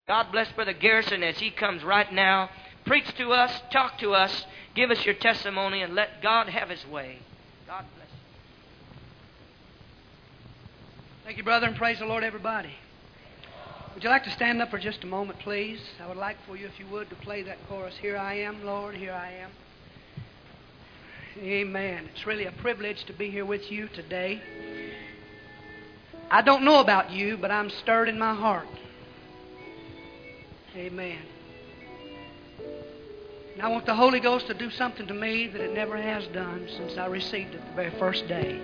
God bless Brother Garrison as he comes right now. Preach to us, talk to us, give us your testimony, and let God have His way. God bless you. Thank you, brother, and praise the Lord, everybody. Would you like to stand up for just a moment, please? I would like for you, if you would, to play that chorus, Here I Am, Lord, Here I Am. Amen. It's really a privilege to be here with you today. I don't know about you, but I'm stirred in my heart. Amen. And I want the Holy Ghost to do something to me that it never has done since I received it the very first day.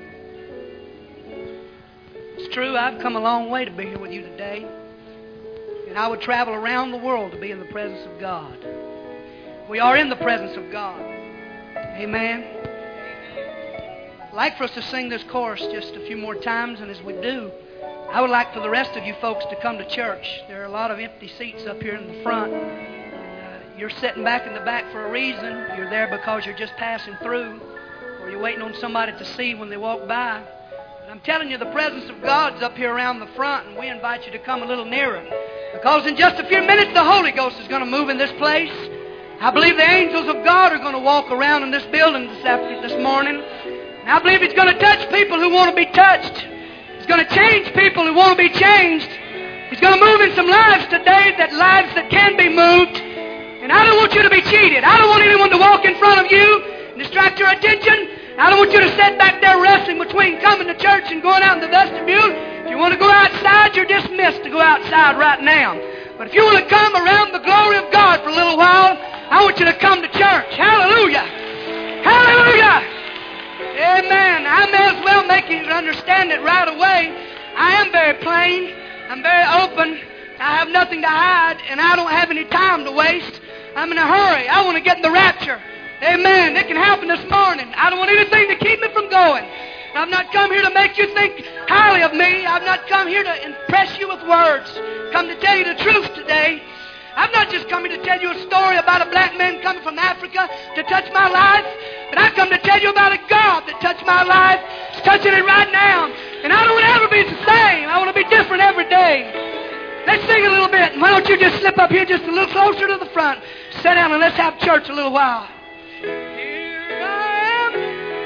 It's true, I've come a long way to be here with you today. And I would travel around the world to be in the presence of God. We are in the presence of God. Amen. I'd like for us to sing this chorus just a few more times, and as we do, I would like for the rest of you folks to come to church. There are a lot of empty seats up here in the front. And, you're sitting back in the back for a reason. You're there because you're just passing through, or you're waiting on somebody to see when they walk by. But I'm telling you, the presence of God's up here around the front, and we invite you to come a little nearer. Because in just a few minutes, the Holy Ghost is going to move in this place. I believe the angels of God are going to walk around in this building this morning. And I believe He's going to touch people who want to be touched. He's going to change people who want to be changed. He's going to move in some lives today, lives that can be moved. And I don't want you to be cheated. I don't want anyone to walk in front of you and distract your attention. I don't want you to sit back there wrestling between coming to church and going out in the vestibule. If you want to go outside, you're dismissed to go outside right now. But if you want to come around the glory of God for a little while, I want you to come to church. Hallelujah! Hallelujah! Amen. I may as well make you understand it right away. I am very plain. I'm very open. I have nothing to hide, and I don't have any time to waste. I'm in a hurry. I want to get in the rapture. Amen. It can happen this morning. I don't want anything to keep me from going. I've not come here to make you think highly of me. I've not come here to impress you with words. I've come to tell you the truth today. I've not just come here to tell you a story about a black man coming from Africa to touch my life, but I've come to tell you about a God that touched my life. He's touching it right now. And I don't want to ever be the same. I want to be different every day. Let's sing a little bit. And why don't you just slip up here just a little closer to the front. Sit down and let's have church a little while. Here I am.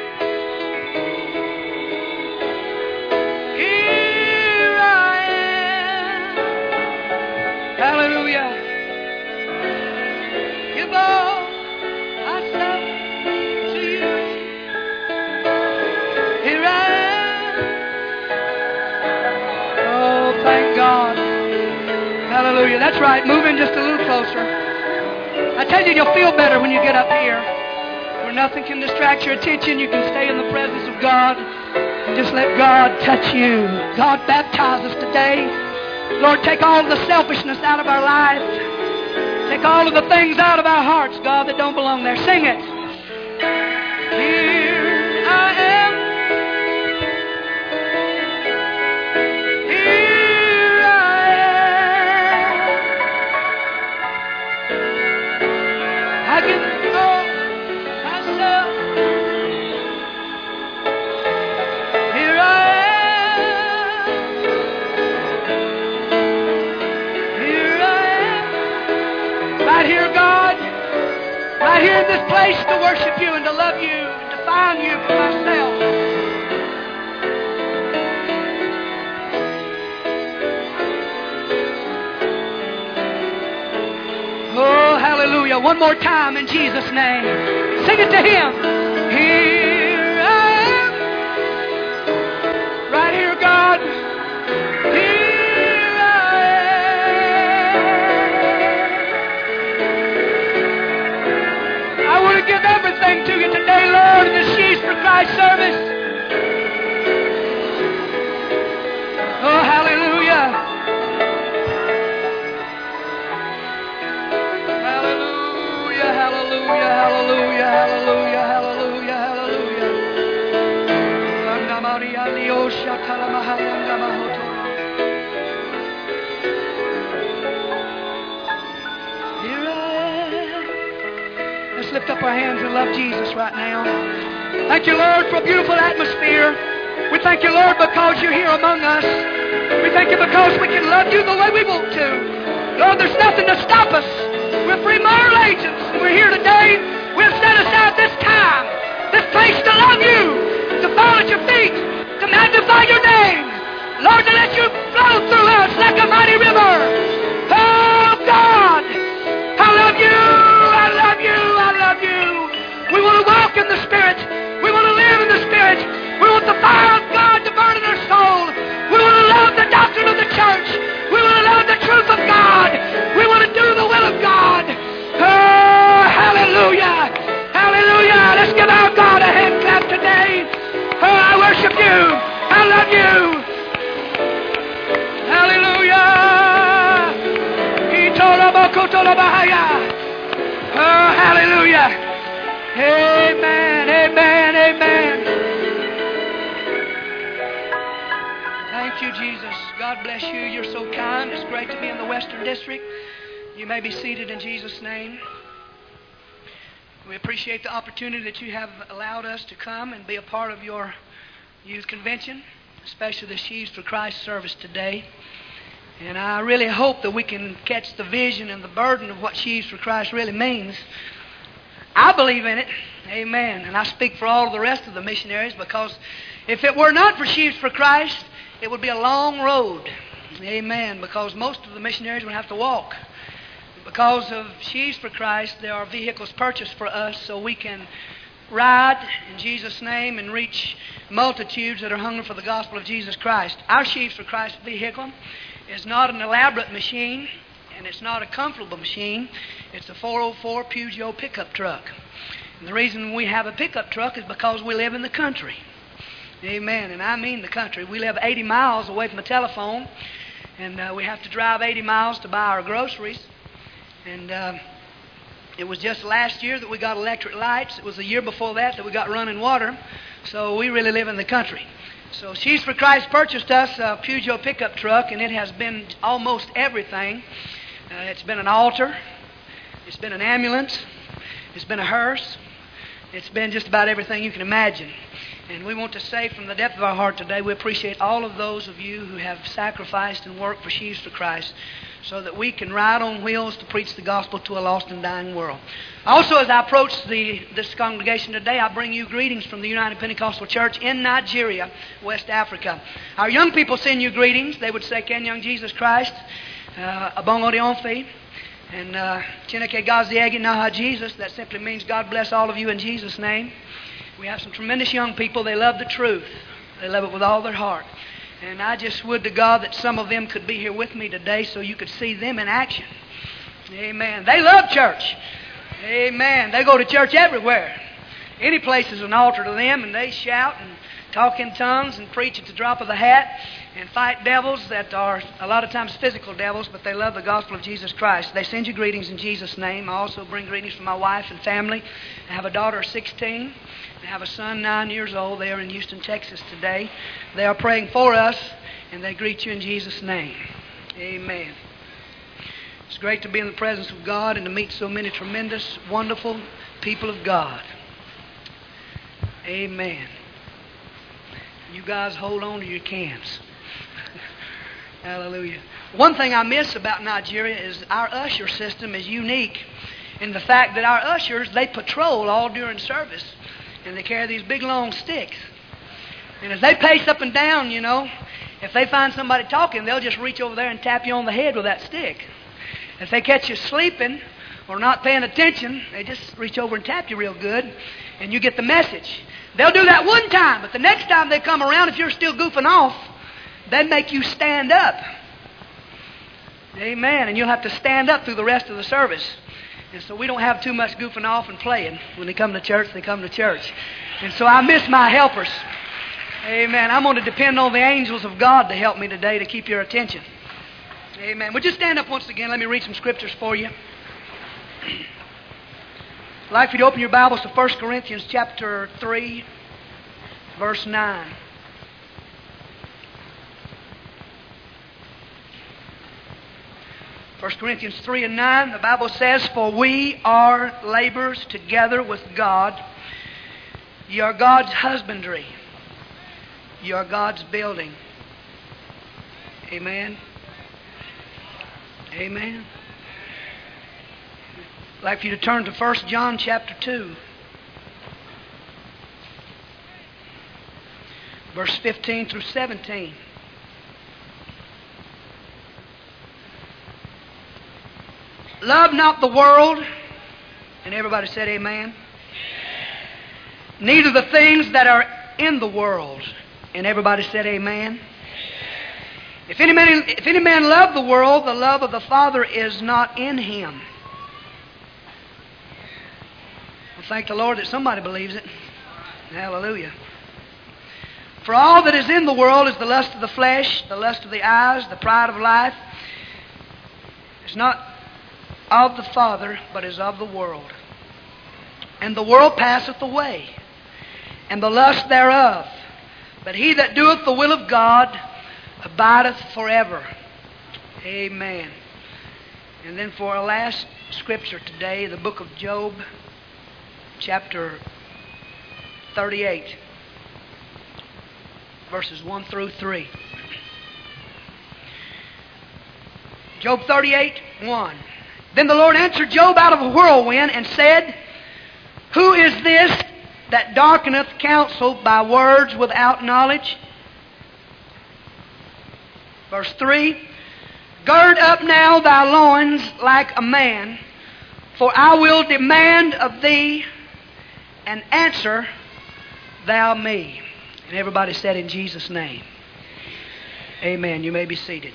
Here I am. Hallelujah. Give all myself to you. Here I am. Oh, thank God. Hallelujah. That's right. Move in just a little closer. I tell you, you'll feel better when you get up here. Where nothing can distract your attention. You can stay in the presence of God and just let God touch you. God, baptize us today. Lord, take all the selfishness out of our lives. Take all of the things out of our hearts, God, that don't belong there. Sing it. Here I am. Here I am. I give all myself. Here I am. Here I am. Right here, God. Right here in this place to worship you and to love you and to find you for myself. Oh, hallelujah. One more time in Jesus' name. Sing it to Him. Here I am. Right here, God. Here I am. I want to give everything to you today, Lord, in this She's for Christ service. Oh, hallelujah. Hallelujah, hallelujah, hallelujah, hallelujah, hallelujah. Here I am. Let's lift up our hands and love Jesus right now. Thank you, Lord, for a beautiful atmosphere. We thank you, Lord, because you're here among us. We thank you because we can love you the way we want to. Lord, there's nothing to stop us. We're free moral agents. And we're here today. We've set aside this time, this place to love you, to fall at your feet, to magnify your name. Lord, to let you flow through us like a mighty river. Oh, God, I love you, I love you, I love you. We want to walk in the Spirit. We want to live in the Spirit. We want the fire of God to burn in our soul. We want to love the doctrine of the church. We want to love the truth of God. We want to do the will of God. Oh, hallelujah. Hallelujah. Let's give our God a hand clap today. Oh, I worship you. I love you. Hallelujah. Oh, hallelujah. Amen, amen, amen. Thank you, Jesus. God bless you. You're so kind. It's great to be in the Western District. You may be seated in Jesus' name. We appreciate the opportunity that you have allowed us to come and be a part of your youth convention, especially the Sheaves for Christ service today. And I really hope that we can catch the vision and the burden of what Sheaves for Christ really means. I believe in it. Amen. And I speak for all of the rest of the missionaries, because if it were not for Sheaves for Christ, it would be a long road. Amen. Because most of the missionaries would have to walk. Because of Sheaves for Christ, there are vehicles purchased for us so we can ride in Jesus' name and reach multitudes that are hungry for the gospel of Jesus Christ. Our Sheaves for Christ vehicle is not an elaborate machine, and it's not a comfortable machine. It's a 404 Peugeot pickup truck. And the reason we have a pickup truck is because we live in the country. Amen. And I mean the country. We live 80 miles away from a telephone, and we have to drive 80 miles to buy our groceries. And it was just last year that we got electric lights. It was the year before that we got running water. So we really live in the country. So Sheaves for Christ purchased us a Peugeot pickup truck, and it has been almost everything. It's been an altar. It's been an ambulance. It's been a hearse. It's been just about everything you can imagine. And we want to say from the depth of our heart today, we appreciate all of those of you who have sacrificed and worked for Sheaves for Christ, so that we can ride on wheels to preach the gospel to a lost and dying world. Also, as I approach this congregation today, I bring you greetings from the United Pentecostal Church in Nigeria, West Africa. Our young people send you greetings. They would say, Kenyang Jesus Christ, Abongo Dionfi, and Chineke Gaziegi Naha Jesus. That simply means God bless all of you in Jesus' name. We have some tremendous young people. They love the truth. They love it with all their heart. And I just would to God that some of them could be here with me today so you could see them in action. Amen. They love church. Amen. They go to church everywhere. Any place is an altar to them, and they shout and talk in tongues and preach at the drop of the hat and fight devils that are a lot of times physical devils, but they love the gospel of Jesus Christ. They send you greetings in Jesus' name. I also bring greetings from my wife and family. I have a daughter, 16. I have a son, 9 years old. They are in Houston, Texas today. They are praying for us, and they greet you in Jesus' name. Amen. It's great to be in the presence of God and to meet so many tremendous, wonderful people of God. Amen. You guys hold on to your cans. Hallelujah. One thing I miss about Nigeria is our usher system is unique in the fact that our ushers, they patrol all during service, and they carry these big long sticks. And as they pace up and down, you know, if they find somebody talking, they'll just reach over there and tap you on the head with that stick. If they catch you sleeping or not paying attention, they just reach over and tap you real good, and you get the message. They'll do that one time, but the next time they come around, if you're still goofing off, they make you stand up. Amen. And you'll have to stand up through the rest of the service. And so we don't have too much goofing off and playing. When they come to church, they come to church. And so I miss my helpers. Amen. I'm going to depend on the angels of God to help me today to keep your attention. Amen. Would you stand up once again? Let me read some scriptures for you. I'd like for you to open your Bibles to 1 Corinthians chapter 3, verse 9. 1 Corinthians 3 and 9, the Bible says, For we are laborers together with God. Ye are God's husbandry. Ye are God's building. Amen. Amen. I'd like for you to turn to 1 John chapter 2. Verse 15 through 17. Love not the world. And everybody said amen. Neither the things that are in the world. And everybody said amen. If any man love the world, the love of the Father is not in him. Well, thank the Lord that somebody believes it. Hallelujah. For all that is in the world is the lust of the flesh, the lust of the eyes, the pride of life. It's not of the Father, but is of the world. And the world passeth away, and the lust thereof. But he that doeth the will of God abideth forever. Amen. And then for our last scripture today, the book of Job, chapter 38, verses 1 through 3. Job 38, 1. Then the Lord answered Job out of a whirlwind and said, Who is this that darkeneth counsel by words without knowledge? Verse 3. Gird up now thy loins like a man, for I will demand of thee, and answer thou me. And everybody said in Jesus' name. Amen. You may be seated.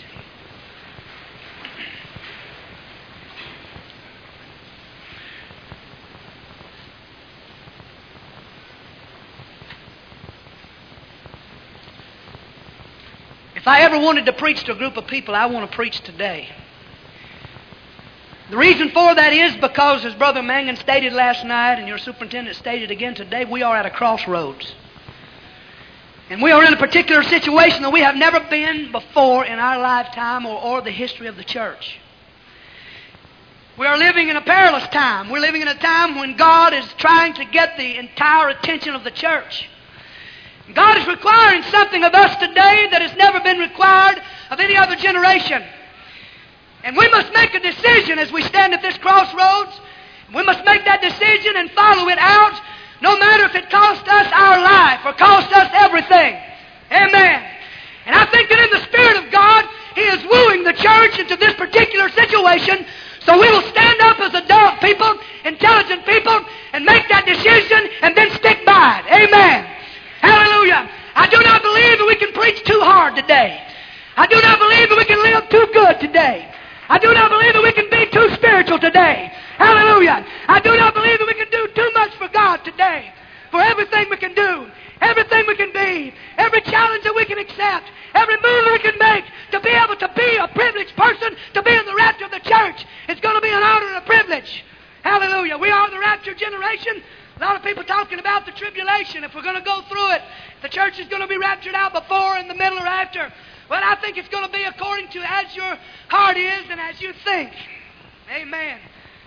If I ever wanted to preach to a group of people, I want to preach today. The reason for that is because, as Brother Mangan stated last night, and your superintendent stated again today, we are at a crossroads. And we are in a particular situation that we have never been before in our lifetime or the history of the church. We are living in a perilous time. We're living in a time when God is trying to get the entire attention of the church. God is requiring something of us today that has never been required of any other generation. And we must make a decision as we stand at this crossroads. We must make that decision and follow it out, no matter if it costs us our life or costs us everything. Amen. And I think that in the Spirit of God, He is wooing the church into this particular situation, so we will stand up as adult people, intelligent people, and make that decision and then stick by it. Amen. Hallelujah. I do not believe that we can preach too hard today. I do not believe that we can live too good today. I do not believe that we can be too spiritual today. Hallelujah. I do not believe that we can do too much for God today. For everything we can do, everything we can be, every challenge that we can accept, every move we can make to be able to be a privileged person, to be in the rapture of the church, it's going to be an honor and a privilege. Hallelujah. We are the rapture generation. A lot of people talking about the tribulation. If we're going to go through it, the church is going to be raptured out before, in the middle, or after. Well, I think it's going to be according to as your heart is and as you think. Amen.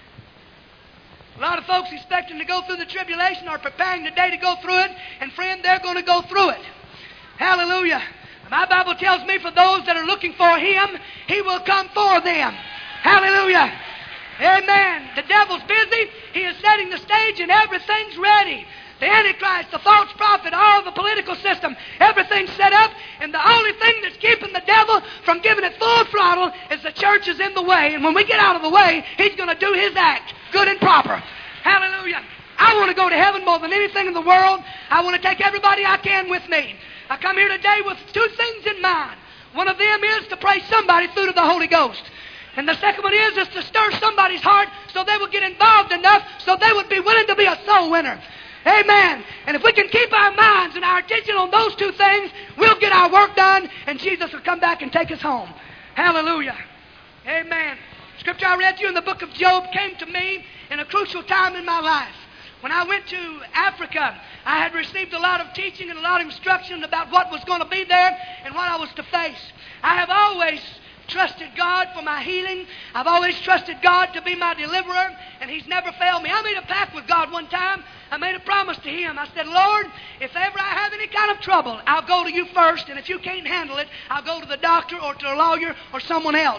A lot of folks expecting to go through the tribulation are preparing today to go through it. And friend, they're going to go through it. Hallelujah. My Bible tells me for those that are looking for Him, He will come for them. Hallelujah. Amen. The devil's busy. He is setting the stage and everything's ready. The Antichrist, the false prophet, all the political system, everything's set up. And the only thing that's keeping the devil from giving it full throttle is the church is in the way. And when we get out of the way, he's going to do his act, good and proper. Hallelujah. I want to go to heaven more than anything in the world. I want to take everybody I can with me. I come here today with two things in mind. One of them is to pray somebody through to the Holy Ghost. And the second one is to stir somebody's heart so they will get involved enough so they would be willing to be a soul winner. Amen. And if we can keep our minds and our attention on those two things, we'll get our work done and Jesus will come back and take us home. Hallelujah. Amen. Scripture I read to you in the book of Job came to me in a crucial time in my life. When I went to Africa, I had received a lot of teaching and a lot of instruction about what was going to be there and what I was to face. I have always trusted God for my healing. I've always trusted God to be my deliverer, and He's never failed me. I made a pact with God one time. I made a promise to Him. I said, Lord, if ever I have any kind of trouble, I'll go to You first, and if You can't handle it, I'll go to the doctor or to a lawyer or someone else.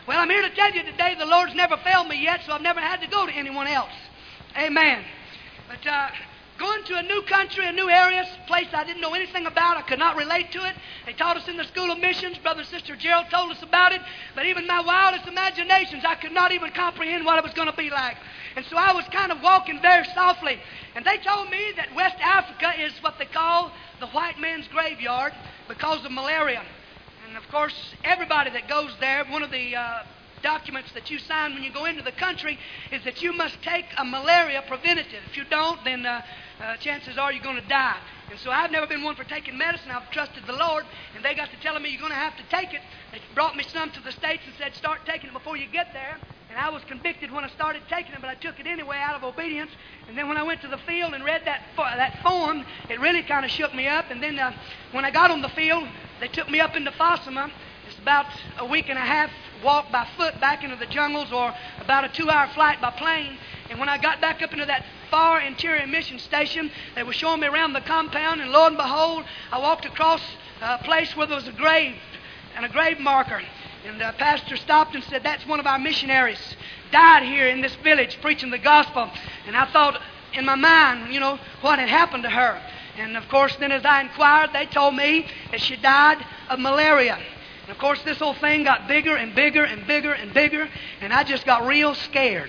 Well, I'm here to tell you today the Lord's never failed me yet, so I've never had to go to anyone else. Amen. But going to a new country, a new area, a place I didn't know anything about, I could not relate to it. They taught us in the School of Missions. Brother and Sister Gerald told us about it. But even my wildest imaginations, I could not even comprehend what it was going to be like. And so I was kind of walking very softly. And they told me that West Africa is what they call the white man's graveyard because of malaria. And of course, everybody that goes there, one of the documents that you sign when you go into the country is that you must take a malaria preventative. If you don't, then chances are you're going to die. And so I've never been one for taking medicine. I've trusted the Lord, and they got to telling me you're going to have to take it. They brought me some to the States and said, start taking it before you get there. And I was convicted when I started taking it, but I took it anyway out of obedience. And then when I went to the field and read that form, it really kind of shook me up. And then when I got on the field, they took me up into Fosama. It's about a week and a half walk by foot back into the jungles, or about a 2-hour flight by plane. And when I got back up into that far interior mission station, they were showing me around the compound, and lo and behold, I walked across a place where there was a grave and a grave marker. And the pastor stopped and said, that's one of our missionaries, died here in this village preaching the gospel. And I thought in my mind, what had happened to her. And of course, then as I inquired, they told me that she died of malaria. And of course, this whole thing got bigger and bigger and bigger and bigger, and I just got real scared.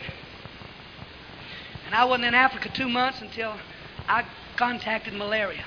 And I wasn't in Africa 2 months until I contacted malaria.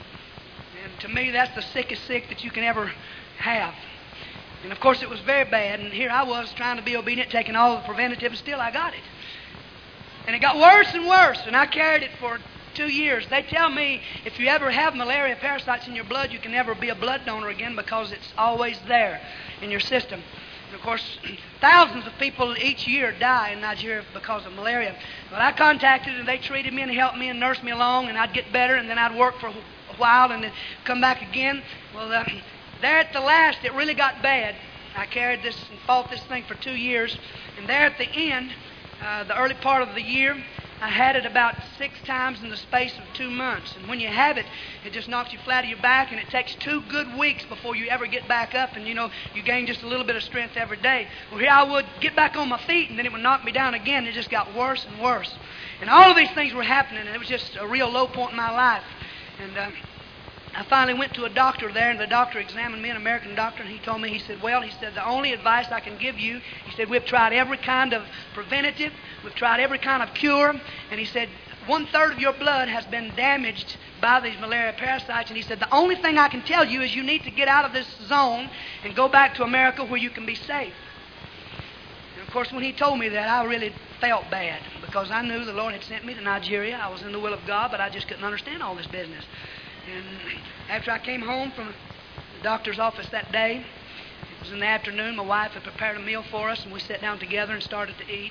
And to me, that's the sickest sick that you can ever have. And of course, it was very bad, and here I was trying to be obedient, taking all the preventative, and still I got it. And it got worse and worse, and I carried it for 2 years. They tell me if you ever have malaria parasites in your blood, you can never be a blood donor again because it's always there in your system. And of course, thousands of people each year die in Nigeria because of malaria. But I contacted them, and they treated me and helped me and nursed me along, and I'd get better, and then I'd work for a while and then come back again. Well, there at the last, it really got bad. I carried this and fought this thing for 2 years. And there at the end, the early part of the year, I had it about 6 times in the space of 2 months. And when you have it, it just knocks you flat on your back, and it takes 2 good weeks before you ever get back up, and you gain just a little bit of strength every day. Well, here I would get back on my feet, and then it would knock me down again. It just got worse and worse. And all of these things were happening, and it was just a real low point in my life. And I finally went to a doctor there, and the doctor examined me, an American doctor, and he told me, he said, the only advice I can give you, he said, we've tried every kind of preventative, we've tried every kind of cure, and he said, 1/3 of your blood has been damaged by these malaria parasites, and he said, the only thing I can tell you is you need to get out of this zone and go back to America where you can be safe. And of course, when he told me that, I really felt bad, because I knew the Lord had sent me to Nigeria. I was in the will of God, but I just couldn't understand all this business. And after I came home from the doctor's office that day, it was in the afternoon, my wife had prepared a meal for us, and we sat down together and started to eat.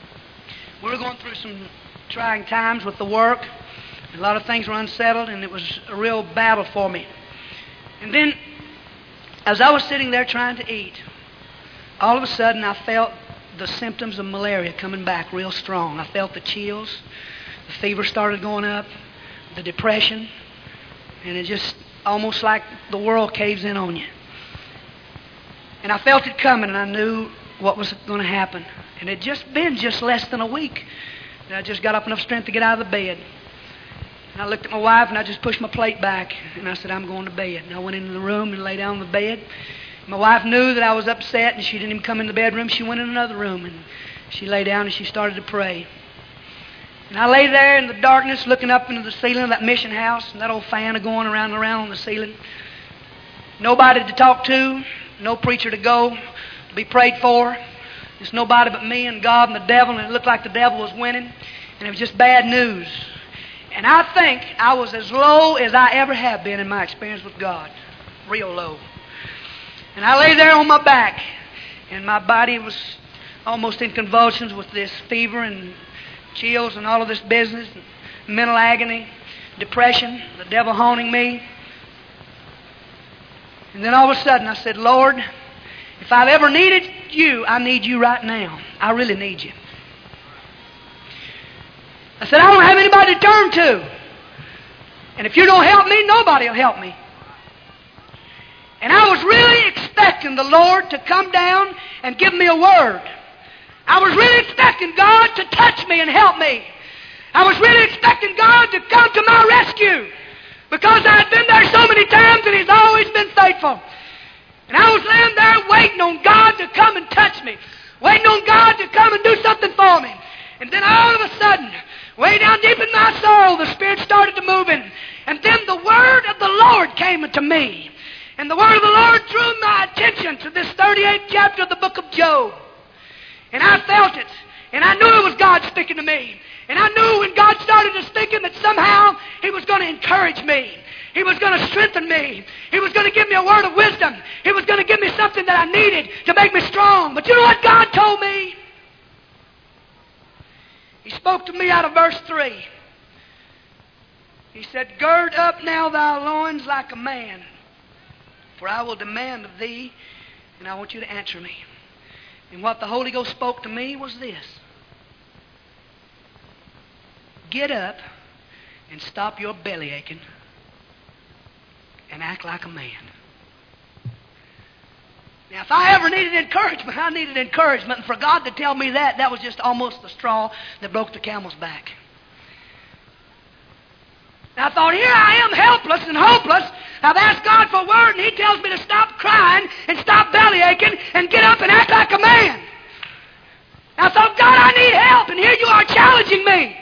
We were going through some trying times with the work. A lot of things were unsettled, and it was a real battle for me. And then, as I was sitting there trying to eat, all of a sudden I felt the symptoms of malaria coming back real strong. I felt the chills, the fever started going up, the depression, and it just almost like the world caves in on you. And I felt it coming, and I knew what was going to happen. And it just been just less than a week that I just got up enough strength to get out of the bed. And I looked at my wife, and I just pushed my plate back, and I said, I'm going to bed. And I went into the room and lay down on the bed. My wife knew that I was upset, and she didn't even come in the bedroom. She went in another room, and she lay down, and she started to pray. And I lay there in the darkness looking up into the ceiling of that mission house, and that old fan going around and around on the ceiling. Nobody to talk to, no preacher to go to be prayed for. Just nobody but me and God and the devil, and it looked like the devil was winning, and it was just bad news. And I think I was as low as I ever have been in my experience with God, real low. And I lay there on my back, and my body was almost in convulsions with this fever and chills and all of this business, mental agony, depression, the devil haunting me. And then all of a sudden I said, Lord, if I've ever needed you, I need you right now. I really need you. I said, I don't have anybody to turn to. And if you don't help me, nobody will help me. And I was really expecting the Lord to come down and give me a word. I was really expecting God to touch me and help me. I was really expecting God to come to my rescue, because I had been there so many times and He's always been faithful. And I was laying there waiting on God to come and touch me, waiting on God to come and do something for me. And then all of a sudden, way down deep in my soul, the Spirit started to move in. And then the Word of the Lord came to me. And the Word of the Lord drew my attention to this 38th chapter of the book of Job. And I felt it. And I knew it was God speaking to me. And I knew when God started to speaking that somehow He was going to encourage me. He was going to strengthen me. He was going to give me a word of wisdom. He was going to give me something that I needed to make me strong. But you know what God told me? He spoke to me out of verse 3. He said, "Gird up now thy loins like a man, for I will demand of thee, and I want you to answer me." And what the Holy Ghost spoke to me was this: get up and stop your belly aching and act like a man. Now, if I ever needed encouragement, I needed encouragement. And for God to tell me that was just almost the straw that broke the camel's back. Now, I thought, here I am, helpless and hopeless. I've asked God for a word, and He tells me to stop crying and stop belly aching and get up and act like a man. Now, I thought, God, I need help, and here you are challenging me.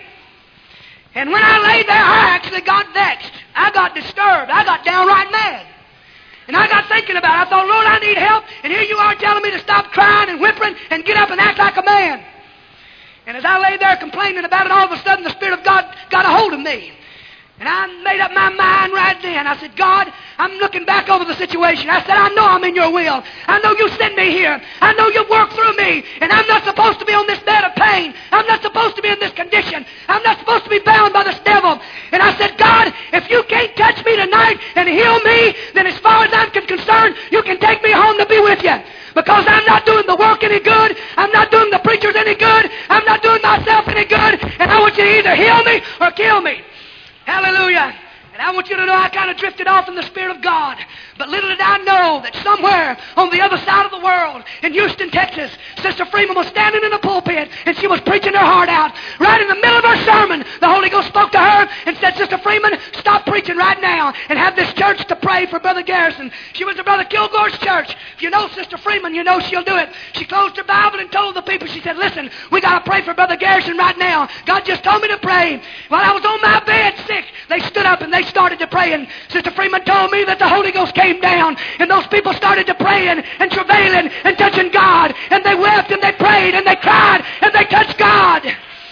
And when I lay there, I actually got vexed. I got disturbed. I got downright mad. And I got thinking about it. I thought, Lord, I need help, and here you are telling me to stop crying and whimpering and get up and act like a man. And as I lay there complaining about it, all of a sudden the Spirit of God got a hold of me. And I made up my mind right then. I said, God, I'm looking back over the situation. I said, I know I'm in your will. I know you sent me here. I know you work through me. And I'm not supposed to be on this bed of pain. I'm not supposed to be in this condition. I'm not supposed to be bound by this devil. And I said, God, if you can't touch me tonight and heal me, then as far as I'm concerned, you can take me home to be with you. Because I'm not doing the work any good. I'm not doing the preachers any good. I'm not doing myself any good. And I want you to either heal me or kill me. Hallelujah. And I want you to know I kind of drifted off in the Spirit of God. But little did I know that somewhere on the other side of the world, in Houston, Texas, Sister Freeman was standing in the pulpit and she was preaching her heart out. Right in the middle of her sermon, the Holy Ghost spoke to her and said, Sister Freeman, stop preaching right now and have this church to pray for Brother Garrison. She was at Brother Kilgore's church. If you know Sister Freeman, you know she'll do it. She closed her Bible and told the people, she said, listen, we got to pray for Brother Garrison right now. God just told me to pray. While I was on my bed sick, they stood up and they started to pray. And Sister Freeman told me that the Holy Ghost came down and those people started to praying and travailing and touching God. And they wept and they prayed and they cried and they touched God.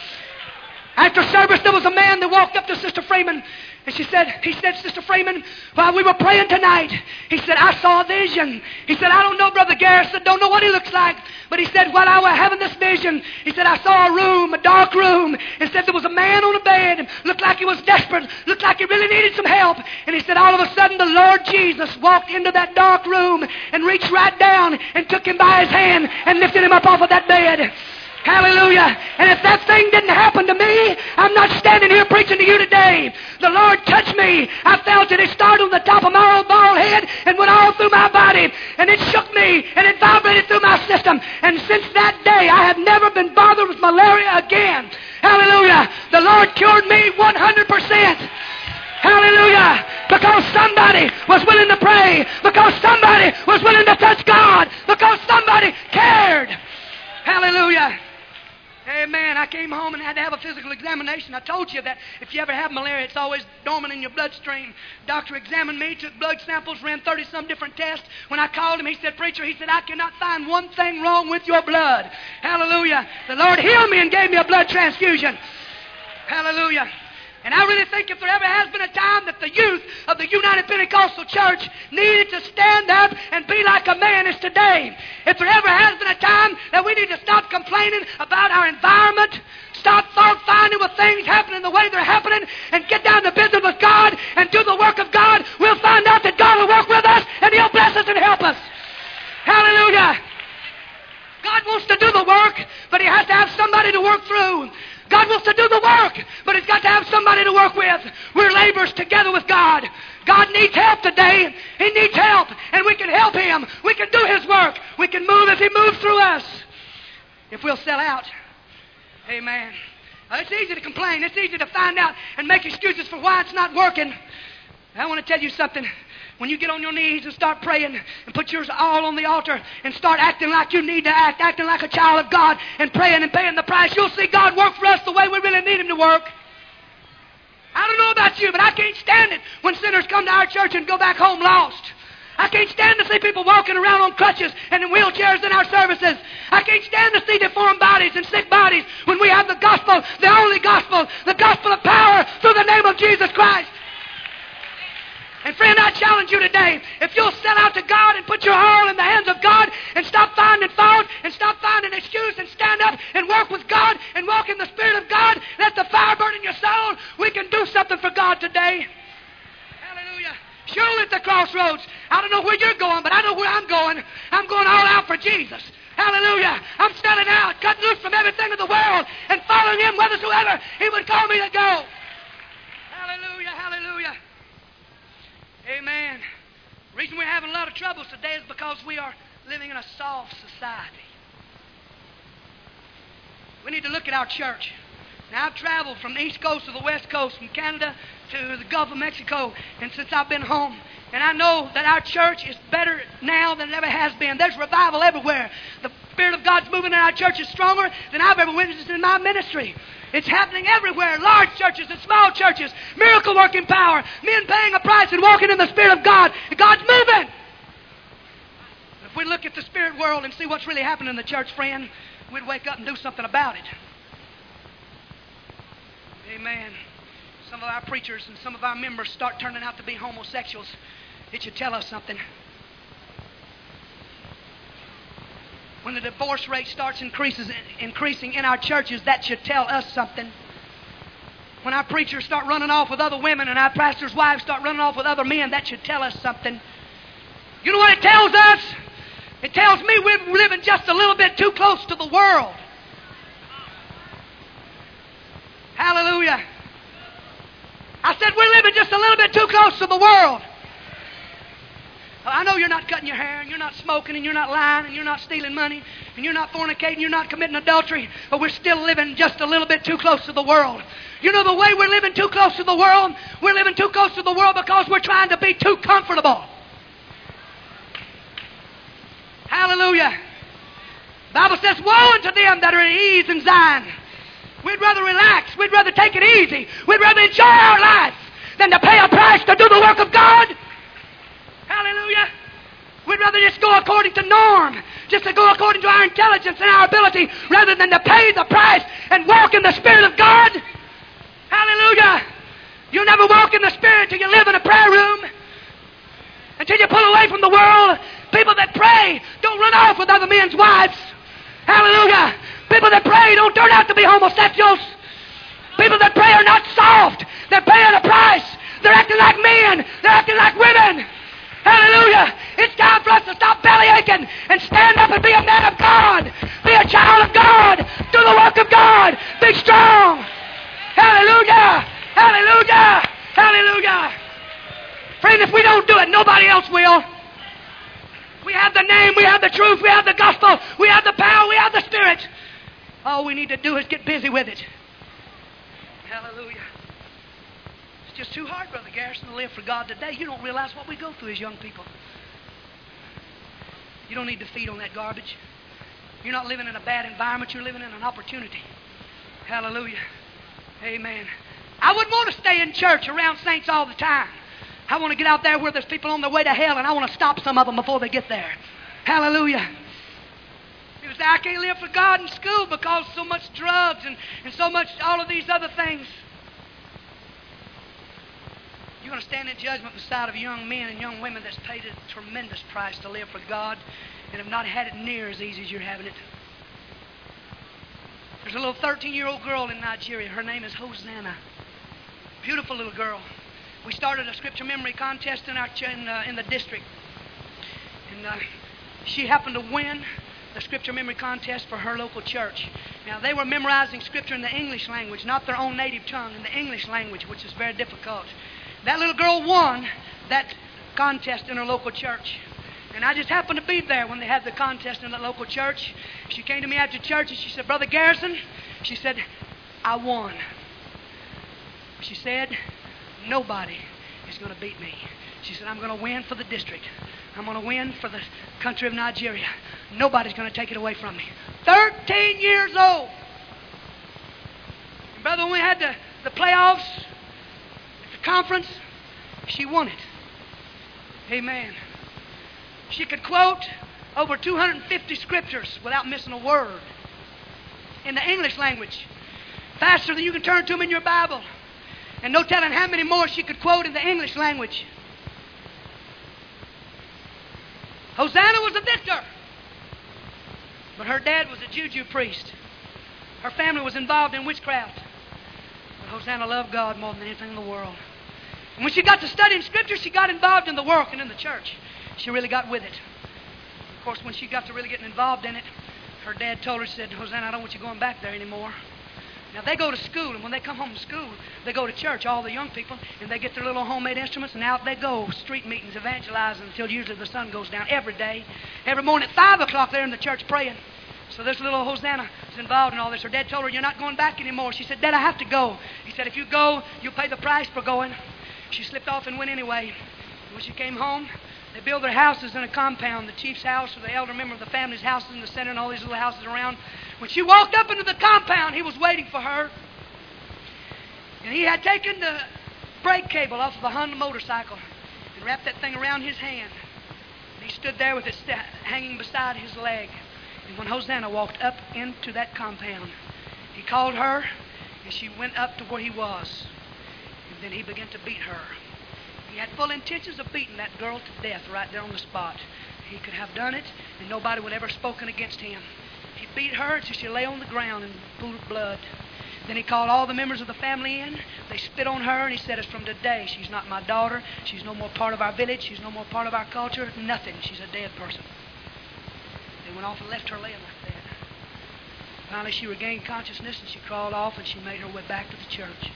After service, there was a man that walked up to Sister Freeman. And he said, Sister Freeman, while we were praying tonight, he said, I saw a vision. He said, I don't know Brother Garrison, don't know what he looks like. But he said, while I was having this vision, he said, I saw a room, a dark room. And said there was a man on a bed, looked like he was desperate, looked like he really needed some help. And he said, all of a sudden, the Lord Jesus walked into that dark room and reached right down and took him by his hand and lifted him up off of that bed. Hallelujah. And if that thing didn't happen to me, I'm not standing here preaching to you today. The Lord touched me. I felt it. It started on the top of my old bald head and went all through my body. And it shook me and it vibrated through my system. And since that day, I have never been bothered with malaria again. Hallelujah. The Lord cured me 100%. Hallelujah. Because somebody was willing to pray. Because somebody was willing to touch God. Because somebody cared. Hallelujah. Amen. I came home and had to have a physical examination. I told you that if you ever have malaria, it's always dormant in your bloodstream. Doctor examined me, took blood samples, ran 30-some different tests. When I called him, he said, Preacher, he said, I cannot find one thing wrong with your blood. Hallelujah. The Lord healed me and gave me a blood transfusion. Hallelujah. And I really think if there ever has been a time that the youth of the United Pentecostal Church needed to stand up and be like a man, it's today. If there ever has been a time that we need to stop complaining about our environment, stop fault-finding with things happening the way they're happening, and get down to business with God and do the work of God, we'll find out that God will work with us and He'll bless us and help us. Hallelujah. God wants to do the work, but He has to have somebody to work through. God wants to do the work, but He's got to have somebody to work with. We're laborers together with God. God needs help today. He needs help, and we can help Him. We can do His work. We can move as He moves through us if we'll sell out. Amen. It's easy to complain. It's easy to find out and make excuses for why it's not working. I want to tell you something. When you get on your knees and start praying and put yours all on the altar and start acting like you need to act, acting like a child of God and praying and paying the price, you'll see God work for us the way we really need Him to work. I don't know about you, but I can't stand it when sinners come to our church and go back home lost. I can't stand to see people walking around on crutches and in wheelchairs in our services. I can't stand to see deformed bodies and sick bodies when we have the gospel, the only gospel, the gospel of power through the name of Jesus Christ. And friend, I challenge you today, if you'll sell out to God and put your all in the hands of God and stop finding fault and stop finding excuse and stand up and work with God and walk in the Spirit of God, let the fire burn in your soul, we can do something for God today. Hallelujah. Surely at the crossroads, I don't know where you're going, but I know where I'm going. I'm going all out for Jesus. Hallelujah. I'm standing out, cutting loose from everything of the world and following Him whithersoever He would call me to go. Hallelujah, hallelujah. Amen. The reason we're having a lot of troubles today is because we are living in a soft society. We need to look at our church. Now, I've traveled from the East Coast to the West Coast, from Canada to the Gulf of Mexico, and since I've been home, and I know that our church is better now than it ever has been. There's revival everywhere. The Spirit of God's moving in our church is stronger than I've ever witnessed in my ministry. It's happening everywhere, large churches and small churches, miracle working power, men paying a price and walking in the Spirit of God. God's moving. If we look at the spirit world and see what's really happening in the church, friend, we'd wake up and do something about it. Amen. Some of our preachers and some of our members start turning out to be homosexuals. It should tell us something. When the divorce rate starts increasing in our churches, that should tell us something. When our preachers start running off with other women and our pastors' wives start running off with other men, that should tell us something. You know what it tells us? It tells me we're living just a little bit too close to the world. Hallelujah. I said we're living just a little bit too close to the world. I know you're not cutting your hair, and you're not smoking, and you're not lying, and you're not stealing money, and you're not fornicating, you're not committing adultery, but we're still living just a little bit too close to the world. You know the way we're living too close to the world? We're living too close to the world because we're trying to be too comfortable. Hallelujah. The Bible says, woe unto them that are at ease in Zion. We'd rather relax. We'd rather take it easy. We'd rather enjoy our life than to pay a price to do the work of God. Hallelujah. We'd rather just go according to norm, just to go according to our intelligence and our ability, rather than to pay the price and walk in the Spirit of God. Hallelujah. You'll never walk in the Spirit till you live in a prayer room, until you pull away from the world. People that pray don't run off with other men's wives. Hallelujah. People that pray don't turn out to be homosexuals. People that pray are not soft. They're paying a price. They're acting like men. They're acting like women. Hallelujah. It's time for us to stop belly aching and stand up and be a man of God. Be a child of God. Do the work of God. Be strong. Hallelujah. Hallelujah. Hallelujah. Friend, if we don't do it, nobody else will. We have the name, we have the truth, we have the gospel, we have the power, we have the Spirit. All we need to do is get busy with it. Hallelujah. It's just too hard, Brother Garrison, to live for God today. You don't realize what we go through as young people. You don't need to feed on that garbage. You're not living in a bad environment, you're living in an opportunity. Hallelujah. Amen. I wouldn't want to stay in church around saints all the time. I want to get out there where there's people on their way to hell, and I want to stop some of them before they get there. Hallelujah. People say, I can't live for God in school because so much drugs and so much all of these other things. You're going to stand in judgment beside of young men and young women that's paid a tremendous price to live for God and have not had it near as easy as you're having it. There's a little 13-year-old girl in Nigeria. Her name is Hosanna. Beautiful little girl. We started a scripture memory contest in the district, and she happened to win the scripture memory contest for her local church. Now, they were memorizing Scripture in the English language, not their own native tongue, in the English language, which is very difficult. That little girl won that contest in her local church. And I just happened to be there when they had the contest in the local church. She came to me after church and she said, Brother Garrison, she said, I won. She said, nobody is going to beat me. She said, I'm going to win for the district. I'm going to win for the country of Nigeria. Nobody's going to take it away from me. 13 years old. And brother, when we had the playoffs, at the conference, she won it. Amen. She could quote over 250 scriptures without missing a word in the English language, faster than you can turn to them in your Bible. And no telling how many more she could quote in the English language. Hosanna was a victor. But her dad was a juju priest. Her family was involved in witchcraft. But Hosanna loved God more than anything in the world. And when she got to studying Scripture, she got involved in the work and in the church. She really got with it. Of course, when she got to really getting involved in it, her dad told her, said, Hosanna, I don't want you going back there anymore. Now, they go to school, and when they come home from school, they go to church, all the young people, and they get their little homemade instruments, and out they go, street meetings, evangelizing until usually the sun goes down every day. Every morning at 5 o'clock, they're in the church praying. So this little Hosanna is involved in all this. Her dad told her, you're not going back anymore. She said, Dad, I have to go. He said, if you go, you'll pay the price for going. She slipped off and went anyway. And when she came home, they built their houses in a compound. The chief's house or the elder member of the family's house in the center and all these little houses around. When she walked up into the compound, he was waiting for her. And he had taken the brake cable off of a Honda motorcycle and wrapped that thing around his hand. And he stood there with it hanging beside his leg. And when Hosanna walked up into that compound, he called her, and she went up to where he was. And then he began to beat her. He had full intentions of beating that girl to death right there on the spot. He could have done it, and nobody would ever have spoken against him. He beat her until she lay on the ground and pooled blood. Then he called all the members of the family in. They spit on her, and he said, as from today, she's not my daughter. She's no more part of our village. She's no more part of our culture. Nothing. She's a dead person. They went off and left her laying like that. Finally, she regained consciousness, and she crawled off, and she made her way back to the church.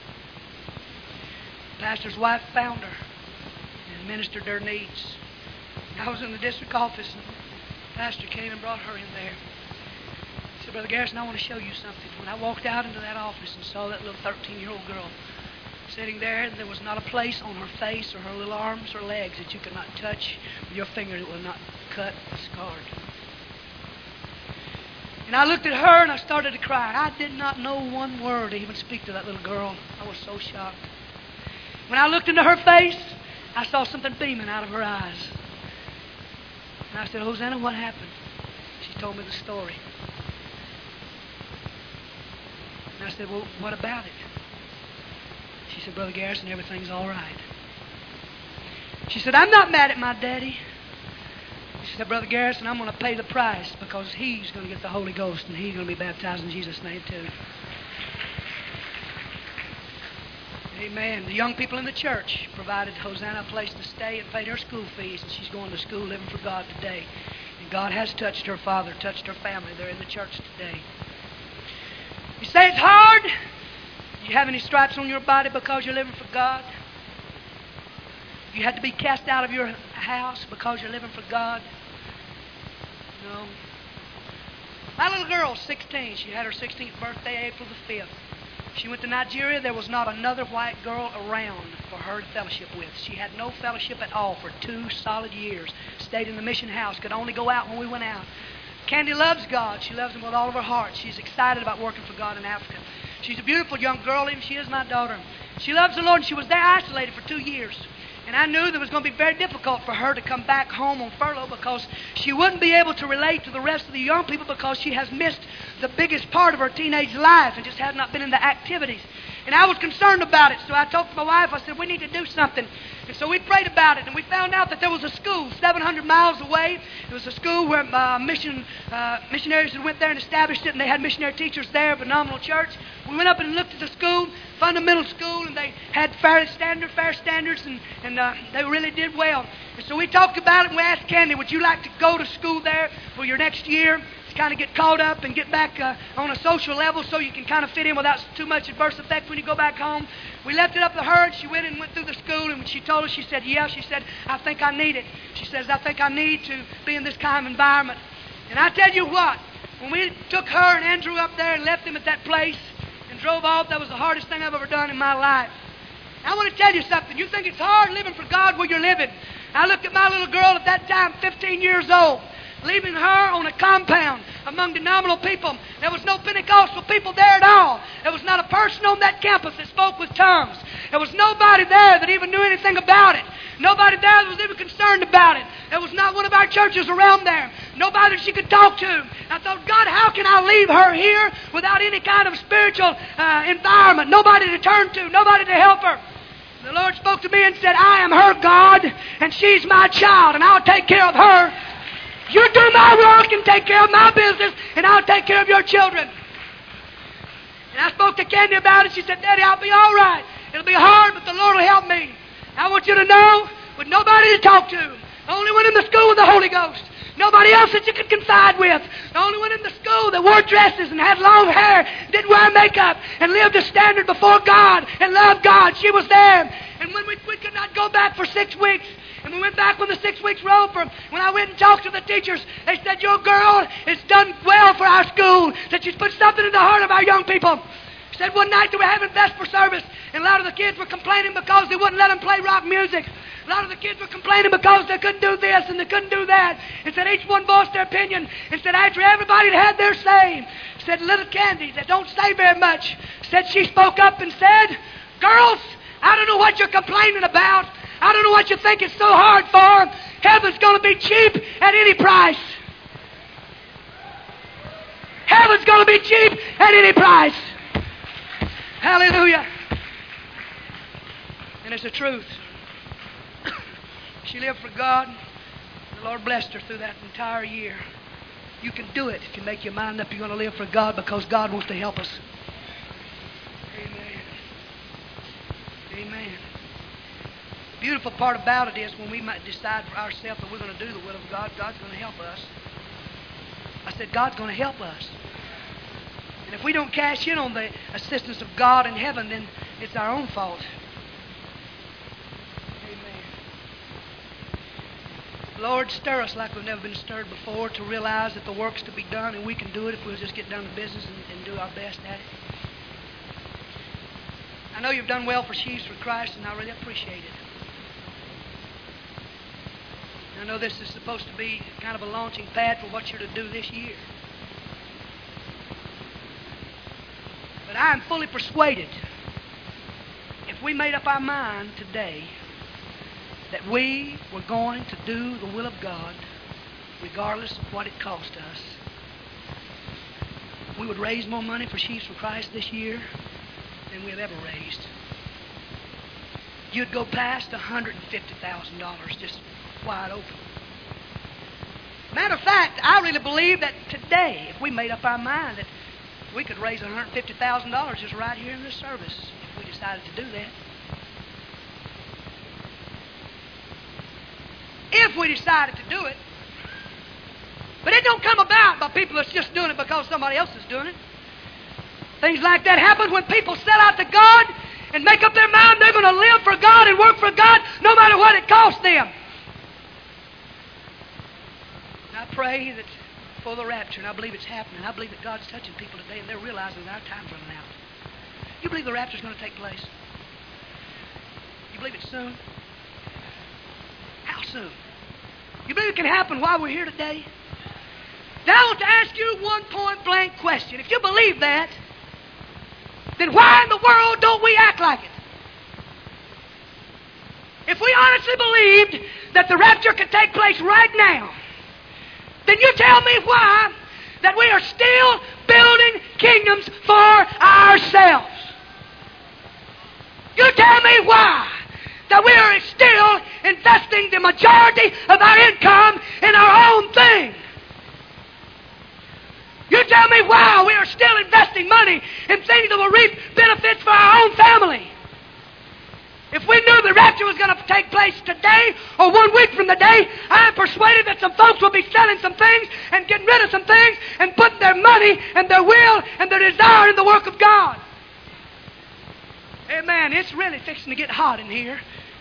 The pastor's wife found her and ministered their needs. I was in the district office, and the pastor came and brought her in there. He said, Brother Garrison, I want to show you something. When I walked out into that office and saw that little 13-year-old girl sitting there, and there was not a place on her face or her little arms or legs that you could not touch with your finger that was not cut or scarred. And I looked at her and I started to cry. I did not know one word to even speak to that little girl. I was so shocked. When I looked into her face, I saw something beaming out of her eyes. And I said, Hosanna, what happened? She told me the story. And I said, well, what about it? She said, Brother Garrison, everything's all right. She said, I'm not mad at my daddy. She said, Brother Garrison, I'm going to pay the price because he's going to get the Holy Ghost and he's going to be baptized in Jesus' name too. Amen. The young people in the church provided Hosanna a place to stay and paid her school fees, and she's going to school living for God today. And God has touched her father, touched her family. They're in the church today. You say it's hard? Do you have any stripes on your body because you're living for God? You had to be cast out of your house because you're living for God? No. My little girl's 16. She had her 16th birthday, April the 5th. She went to Nigeria. There was not another white girl around for her to fellowship with. She had no fellowship at all for 2 solid years. Stayed in the mission house. Could only go out when we went out. Candy loves God. She loves Him with all of her heart. She's excited about working for God in Africa. She's a beautiful young girl, and she is my daughter. She loves the Lord, and she was there isolated for 2 years. And I knew that it was going to be very difficult for her to come back home on furlough because she wouldn't be able to relate to the rest of the young people because she has missed the biggest part of her teenage life and just has not been in the activities. And I was concerned about it, so I talked to my wife. I said, we need to do something. And so we prayed about it, and we found out that there was a school 700 miles away. It was a school where missionaries had went there and established it, and they had missionary teachers there, a phenomenal church. We went up and looked at the school, fundamental school, and they had fair standards, and they really did well. And so we talked about it, and we asked Candy, would you like to go to school there for your next year? to kind of get caught up and get back on a social level so you can kind of fit in without too much adverse effect when you go back home. We left it up to her, and she went through the school, and when she told us, she said, yeah, she said, I think I need it. She says, I think I need to be in this kind of environment. And I tell you what, when we took her and Andrew up there and left them at that place and drove off, that was the hardest thing I've ever done in my life. I want to tell you something. You think it's hard living for God where you're living. I looked at my little girl at that time, 15 years old, leaving her on a compound among denominational people. There was no Pentecostal people there at all. There was not a person on that campus that spoke with tongues. There was nobody there that even knew anything about it. Nobody there that was even concerned about it. There was not one of our churches around there. Nobody that she could talk to. I thought, God, how can I leave her here without any kind of spiritual environment? Nobody to turn to. Nobody to help her. The Lord spoke to me and said, I am her God, and she's my child, and I'll take care of her. You do my work and take care of my business, and I'll take care of your children. And I spoke to Candy about it. She said, Daddy, I'll be all right. It'll be hard, but the Lord will help me. I want you to know, with nobody to talk to, the only one in the school with the Holy Ghost, nobody else that you could confide with, the only one in the school that wore dresses and had long hair, didn't wear makeup, and lived a standard before God and loved God, she was there. And when we could not go back for 6 weeks, and we went back when the 6 weeks were over. When I went and talked to the teachers, they said, your girl has done well for our school. That she's put something in the heart of our young people. Said one night they were having Vesper service, and a lot of the kids were complaining because they wouldn't let them play rock music. A lot of the kids were complaining because they couldn't do this and they couldn't do that. And said each one voiced their opinion. And said after everybody had their say, said little Candy, that don't say very much, said she spoke up and said, girls, I don't know what you're complaining about. I don't know what you think it's so hard for. Heaven's going to be cheap at any price. Heaven's going to be cheap at any price. Hallelujah. And it's the truth. She lived for God. The Lord blessed her through that entire year. You can do it if you make your mind up you're going to live for God, because God wants to help us. Amen. Amen. The beautiful part about it is when we might decide for ourselves that we're going to do the will of God, God's going to help us. I said, God's going to help us. And if we don't cash in on the assistance of God in heaven, then it's our own fault. Amen. Lord, stir us like we've never been stirred before to realize that the work's to be done and we can do it if we'll just get down to business and do our best at it. I know you've done well for Sheaves for Christ, and I really appreciate it. I know this is supposed to be kind of a launching pad for what you're to do this year. But I am fully persuaded, if we made up our mind today that we were going to do the will of God, regardless of what it cost us, we would raise more money for Sheaves for Christ this year than we've ever raised. You'd go past $150,000 just wide open. Matter of fact, I really believe that today, if we made up our mind that we could raise $150,000 just right here in this service, if we decided to do that. If we decided to do it. But it don't come about by people that's just doing it because somebody else is doing it. Things like that happen when people sell out to God and make up their mind they're going to live for God and work for God no matter what it costs them. And I pray that for the rapture, and I believe it's happening. I believe that God's touching people today and they're realizing that our time's running out. You believe the rapture's going to take place? You believe it's soon? How soon? You believe it can happen while we're here today? Now I want to ask you one point-blank question. If you believe that, then why in the world don't we act like it? If we honestly believed that the rapture could take place right now, then you tell me why that we are still building kingdoms for ourselves. You tell me why that we are still investing the majority of our income in our own thing. You tell me why we are still investing money in things that will reap benefits for our own family. If we knew the rapture was going to take place today or 1 week from the day, I am persuaded that some folks will be selling some things and getting rid of some things and putting their money and their will and their desire in the work of God. Amen. It's really fixing to get hot in here.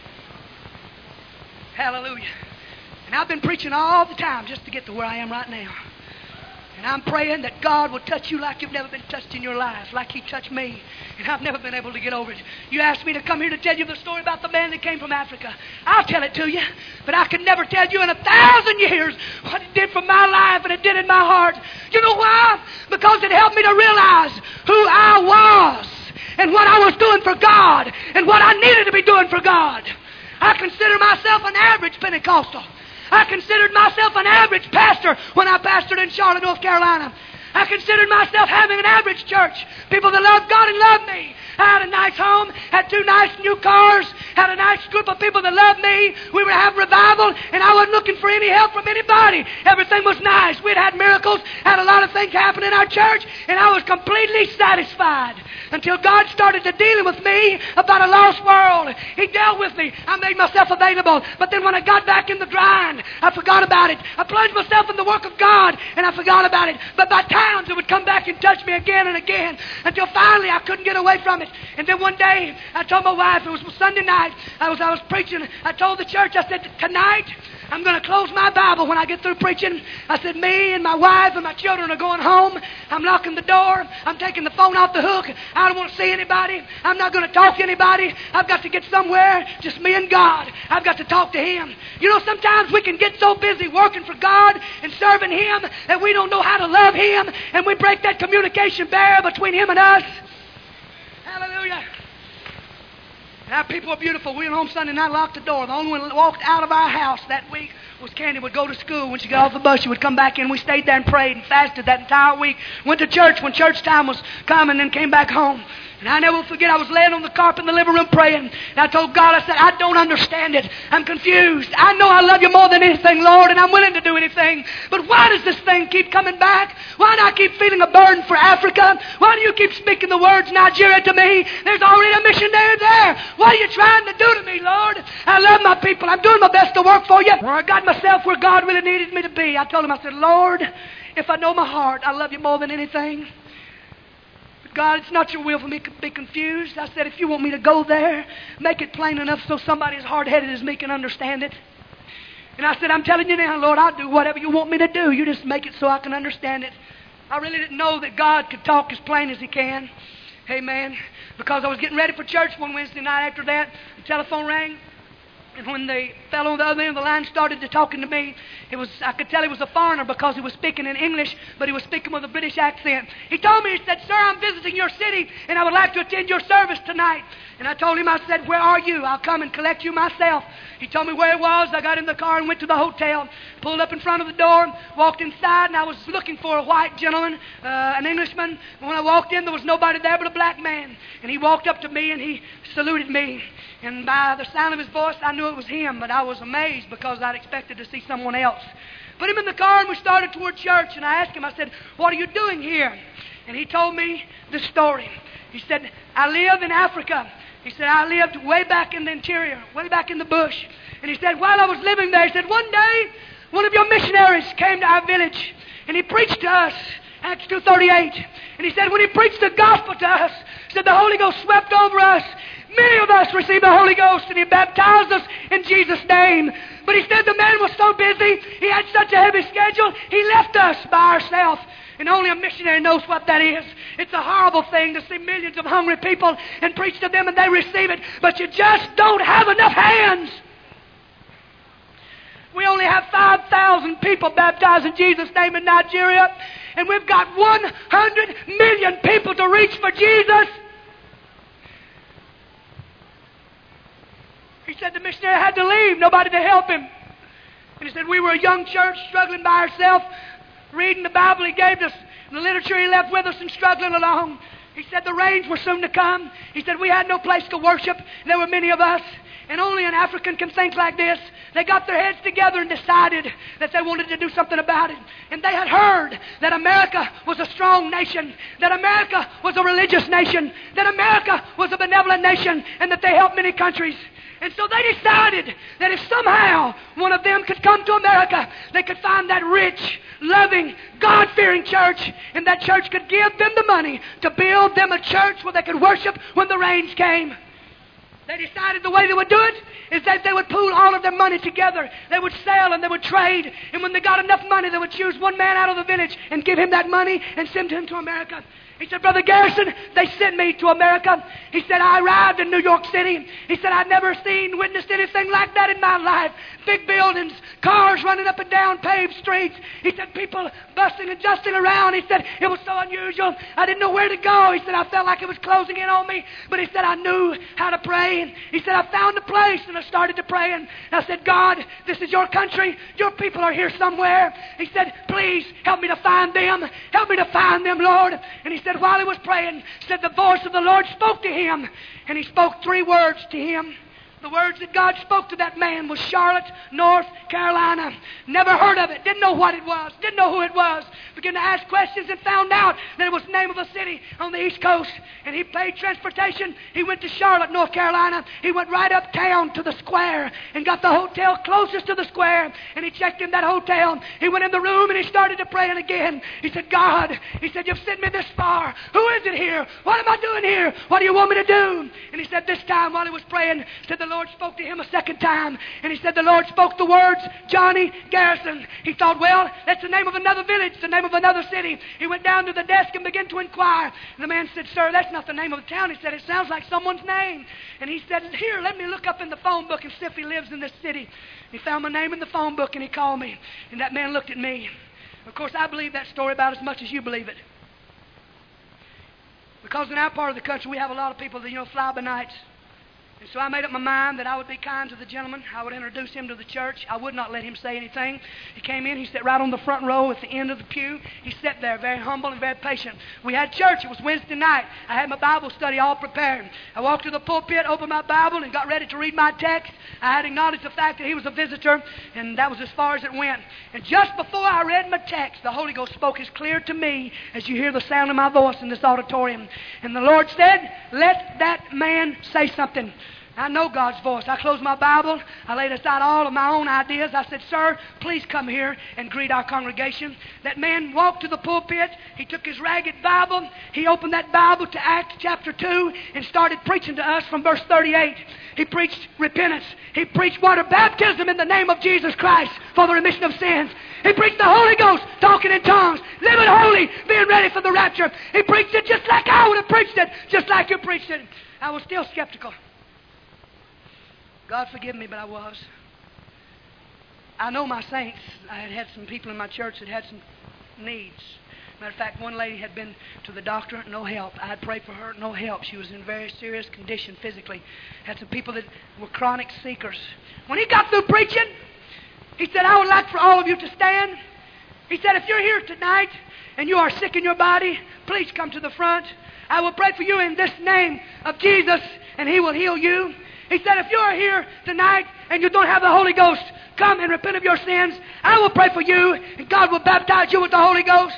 Hallelujah. And I've been preaching all the time just to get to where I am right now. And I'm praying that God will touch you like you've never been touched in your life, like He touched me. And I've never been able to get over it. You asked me to come here to tell you the story about the man that came from Africa. I'll tell it to you, but I could never tell you in 1,000 years what it did for my life and it did in my heart. You know why? Because it helped me to realize who I was and what I was doing for God and what I needed to be doing for God. I consider myself an average Pentecostal. I considered myself an average pastor when I pastored in Charlotte, North Carolina. I considered myself having an average church. People that loved God and loved me. I had a nice home, had 2 nice new cars, had a nice group of people that loved me. We were having revival, and I wasn't looking for any help from anybody. Everything was nice. We'd had miracles, had a lot of things happen in our church, and I was completely satisfied. Until God started to dealing with me about a lost world. He dealt with me. I made myself available. But then when I got back in the grind, I forgot about it. I plunged myself in the work of God, and I forgot about it. But by times it would come back and touch me again and again, until finally I couldn't get away from it. And then one day, I told my wife, it was Sunday night, I was preaching. I told the church, I said, tonight, I'm going to close my Bible when I get through preaching. I said, me and my wife and my children are going home. I'm locking the door. I'm taking the phone off the hook. I don't want to see anybody. I'm not going to talk to anybody. I've got to get somewhere, just me and God. I've got to talk to Him. You know, sometimes we can get so busy working for God and serving Him that we don't know how to love Him, and we break that communication barrier between Him and us. Hallelujah. Our people are beautiful. We went home Sunday night, locked the door. The only one that walked out of our house that week was Candy. Would go to school. When she got off the bus, she would come back in. We stayed there and prayed and fasted that entire week. Went to church when church time was coming, and then came back home. And I never will forget, I was laying on the carpet in the living room praying. And I told God, I said, I don't understand it. I'm confused. I know I love you more than anything, Lord, and I'm willing to do anything. But why does this thing keep coming back? Why do I keep feeling a burden for Africa? Why do you keep speaking the words Nigeria to me? There's already a missionary there. What are you trying to do to me, Lord? I love my people. I'm doing my best to work for you. Where I got myself where God really needed me to be. I told Him, I said, Lord, if I know my heart, I love you more than anything. God, it's not your will for me to be confused. I said, if you want me to go there, make it plain enough so somebody as hard-headed as me can understand it. And I said, I'm telling you now, Lord, I'll do whatever you want me to do. You just make it so I can understand it. I really didn't know that God could talk as plain as He can. Amen. Because I was getting ready for church one Wednesday night after that. The telephone rang. And when the fellow on the other end of the line started to talking to me, I could tell he was a foreigner because he was speaking in English, but he was speaking with a British accent. He told me, he said, sir, I'm visiting your city, and I would like to attend your service tonight. And I told him, I said, where are you? I'll come and collect you myself. He told me where he was. I got in the car and went to the hotel, pulled up in front of the door, walked inside, and I was looking for a white gentleman, an Englishman. When I walked in, there was nobody there but a black man. And he walked up to me, and he saluted me. And by the sound of his voice, I knew it was him, but I was amazed because I'd expected to see someone else. Put him in the car, and we started toward church, and I asked him, I said, what are you doing here? And he told me the story. He said, I live in Africa. He said, I lived way back in the interior, way back in the bush. And he said, while I was living there, he said, one day, one of your missionaries came to our village, and he preached to us, Acts 2:38. And he said, when he preached the gospel to us, he said, the Holy Ghost swept over us. Many of us received the Holy Ghost, and He baptized us in Jesus' name. But he said the man was so busy, he had such a heavy schedule, he left us by ourselves. And only a missionary knows what that is. It's a horrible thing to see millions of hungry people and preach to them and they receive it, but you just don't have enough hands. We only have 5,000 people baptized in Jesus' name in Nigeria, and we've got 100 million people to reach for Jesus. He said the missionary had to leave, nobody to help him. And he said we were a young church struggling by ourselves, reading the Bible He gave us, and the literature He left with us, and struggling along. He said the rains were soon to come. He said we had no place to worship. There were many of us, and only an African can think like this. They got their heads together and decided that they wanted to do something about it. And they had heard that America was a strong nation, that America was a religious nation, that America was a benevolent nation, and that they helped many countries. And so they decided that if somehow one of them could come to America, they could find that rich, loving, God-fearing church, and that church could give them the money to build them a church where they could worship when the rains came. They decided the way they would do it is that they would pool all of their money together. They would sell and they would trade. And when they got enough money, they would choose one man out of the village and give him that money and send him to America. He said, Brother Garrison, they sent me to America. He said, I arrived in New York City. He said, I'd never witnessed anything like that in my life. Big buildings, cars running up and down paved streets. He said, people busting and justing around. He said, it was so unusual. I didn't know where to go. He said, I felt like it was closing in on me. But he said, I knew how to pray. And he said, I found a place and I started to pray. And I said, God, this is your country. Your people are here somewhere. He said, please help me to find them. Help me to find them, Lord. And he said, while he was praying, said the voice of the Lord spoke to him. And he spoke 3 words to him. The words that God spoke to that man was Charlotte, North Carolina. Never heard of it. Didn't know what it was. Didn't know who it was. Began to ask questions and found out that it was the name of a city on the East Coast. And he paid transportation. He went to Charlotte, North Carolina. He went right uptown to the square and got the hotel closest to the square. And he checked in that hotel. He went in the room and he started to pray again. He said, God, he said, you've sent me this far. Who is it here? What am I doing here? What do you want me to do? And he said, this time while he was praying, said the Lord spoke to him a second time. And he said the Lord spoke the words, Johnny Garrison. He thought, well, that's the name of another village, the name of another city. He went down to the desk and began to inquire. And the man said, sir, that's not the name of the town. He said, it sounds like someone's name. And he said, here, let me look up in the phone book and see if he lives in this city. He found my name in the phone book and he called me. And that man looked at me. Of course, I believe that story about as much as you believe it. Because in our part of the country, we have a lot of people that, fly by nights. And so I made up my mind that I would be kind to the gentleman. I would introduce him to the church. I would not let him say anything. He came in. He sat right on the front row at the end of the pew. He sat there very humble and very patient. We had church. It was Wednesday night. I had my Bible study all prepared. I walked to the pulpit, opened my Bible, and got ready to read my text. I had acknowledged the fact that he was a visitor, and that was as far as it went. And just before I read my text, the Holy Ghost spoke as clear to me as you hear the sound of my voice in this auditorium. And the Lord said, let that man say something. I know God's voice. I closed my Bible. I laid aside all of my own ideas. I said, sir, please come here and greet our congregation. That man walked to the pulpit. He took his ragged Bible. He opened that Bible to Acts chapter 2 and started preaching to us from verse 38. He preached repentance. He preached water baptism in the name of Jesus Christ for the remission of sins. He preached the Holy Ghost, talking in tongues, living holy, being ready for the rapture. He preached it just like I would have preached it, just like you preached it. I was still skeptical. God forgive me, but I was. I know my saints. I had some people in my church that had some needs. Matter of fact, one lady had been to the doctor, no help. I had prayed for her, no help. She was in very serious condition physically. Had some people that were chronic seekers. When he got through preaching, he said, I would like for all of you to stand. He said, if you're here tonight and you are sick in your body, please come to the front. I will pray for you in this name of Jesus, and he will heal you. He said, if you are here tonight and you don't have the Holy Ghost, come and repent of your sins. I will pray for you, and God will baptize you with the Holy Ghost.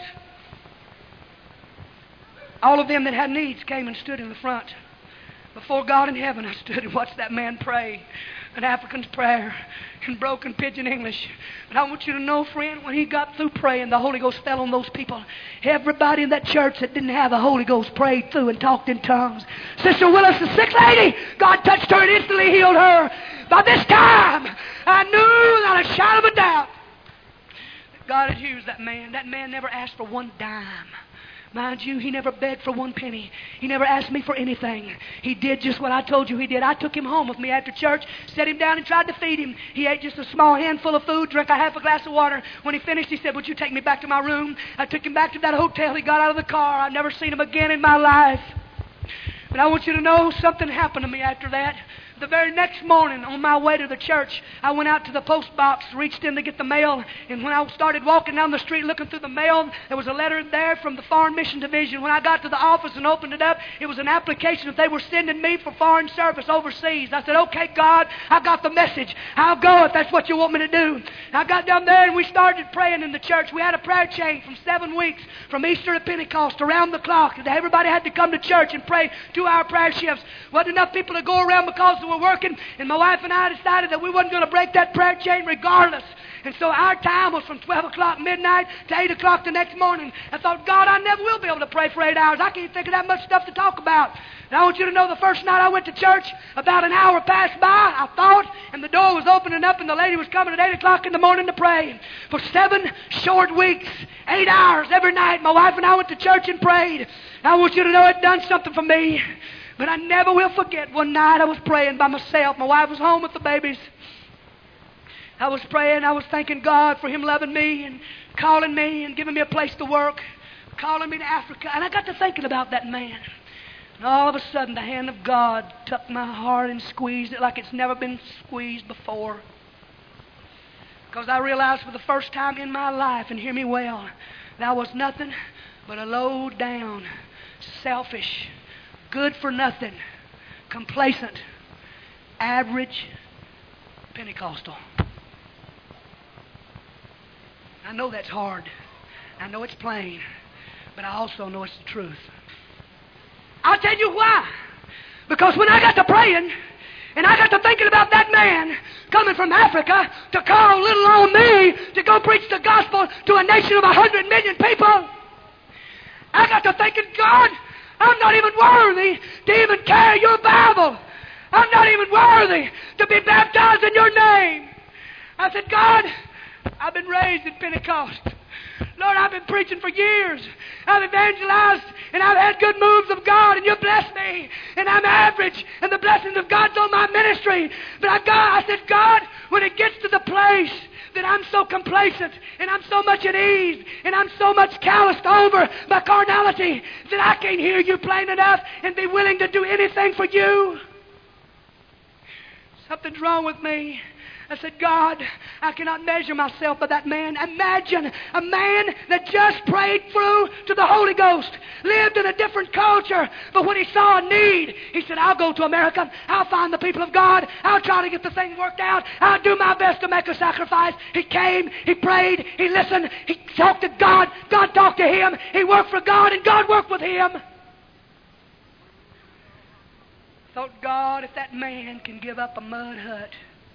All of them that had needs came and stood in the front. Before God in heaven, I stood and watched that man pray an African's prayer in broken pidgin English. But I want you to know, friend, when he got through praying, the Holy Ghost fell on those people. Everybody in that church that didn't have the Holy Ghost prayed through and talked in tongues. Sister Willis, the sick lady, God touched her and instantly healed her. By this time, I knew without a shadow of a doubt that God had used that man. That man never asked for one dime. Mind you, he never begged for one penny. He never asked me for anything. He did just what I told you he did. I took him home with me after church, set him down and tried to feed him. He ate just a small handful of food, drank a half a glass of water. When he finished, he said, would you take me back to my room? I took him back to that hotel. He got out of the car. I've never seen him again in my life. But I want you to know something happened to me after that. The very next morning, on my way to the church, I went out to the post box, reached in to get the mail, and when I started walking down the street looking through the mail, there was a letter there from the Foreign Mission Division. When I got to the office and opened it up, it was an application that they were sending me for foreign service overseas. I said, okay, God, I got the message. I'll go if that's what you want me to do. And I got down there and we started praying in the church. We had a prayer chain from 7 weeks, from Easter to Pentecost, around the clock. Everybody had to come to church and pray 2-hour prayer shifts. Wasn't enough people to go around because were working, and my wife and I decided that we wasn't going to break that prayer chain regardless. And so our time was from 12 o'clock midnight to 8 o'clock the next morning. I thought, God, I never will be able to pray for 8 hours. I can't think of that much stuff to talk about. And I want you to know the first night I went to church, about an hour passed by, I thought, and the door was opening up, and the lady was coming at 8 o'clock in the morning to pray. For 7 short weeks, 8 hours every night, my wife and I went to church and prayed. And I want you to know it done something for me. But I never will forget one night I was praying by myself. My wife was home with the babies. I was praying, I was thanking God for Him loving me and calling me and giving me a place to work, calling me to Africa. And I got to thinking about that man. And all of a sudden, the hand of God took my heart and squeezed it like it's never been squeezed before. Because I realized for the first time in my life, and hear me well, that I was nothing but a low down, selfish, good for nothing, complacent, average Pentecostal. I know that's hard. I know it's plain. But I also know it's the truth. I'll tell you why. Because when I got to praying, and I got to thinking about that man coming from Africa to call little on me to go preach the gospel to a nation of 100 million people, I got to thinking, God, I'm not even worthy to even carry your Bible. I'm not even worthy to be baptized in your name. I said, God, I've been raised in Pentecost. Lord, I've been preaching for years. I've evangelized, and I've had good moves of God, and you blessed me. And I'm average, and the blessings of God's on my ministry. But I said, God, when it gets to the place that I'm so complacent, and I'm so much at ease, and I'm so much calloused over by carnality, that I can't hear you plain enough and be willing to do anything for you. Something's wrong with me. I said, God, I cannot measure myself by that man. Imagine a man that just prayed through to the Holy Ghost, lived in a different culture, but when he saw a need, he said, I'll go to America, I'll find the people of God, I'll try to get the thing worked out, I'll do my best to make a sacrifice. He came, he prayed, he listened, he talked to God, God talked to him, he worked for God, and God worked with him. I thought, God, if that man can give up a mud hut,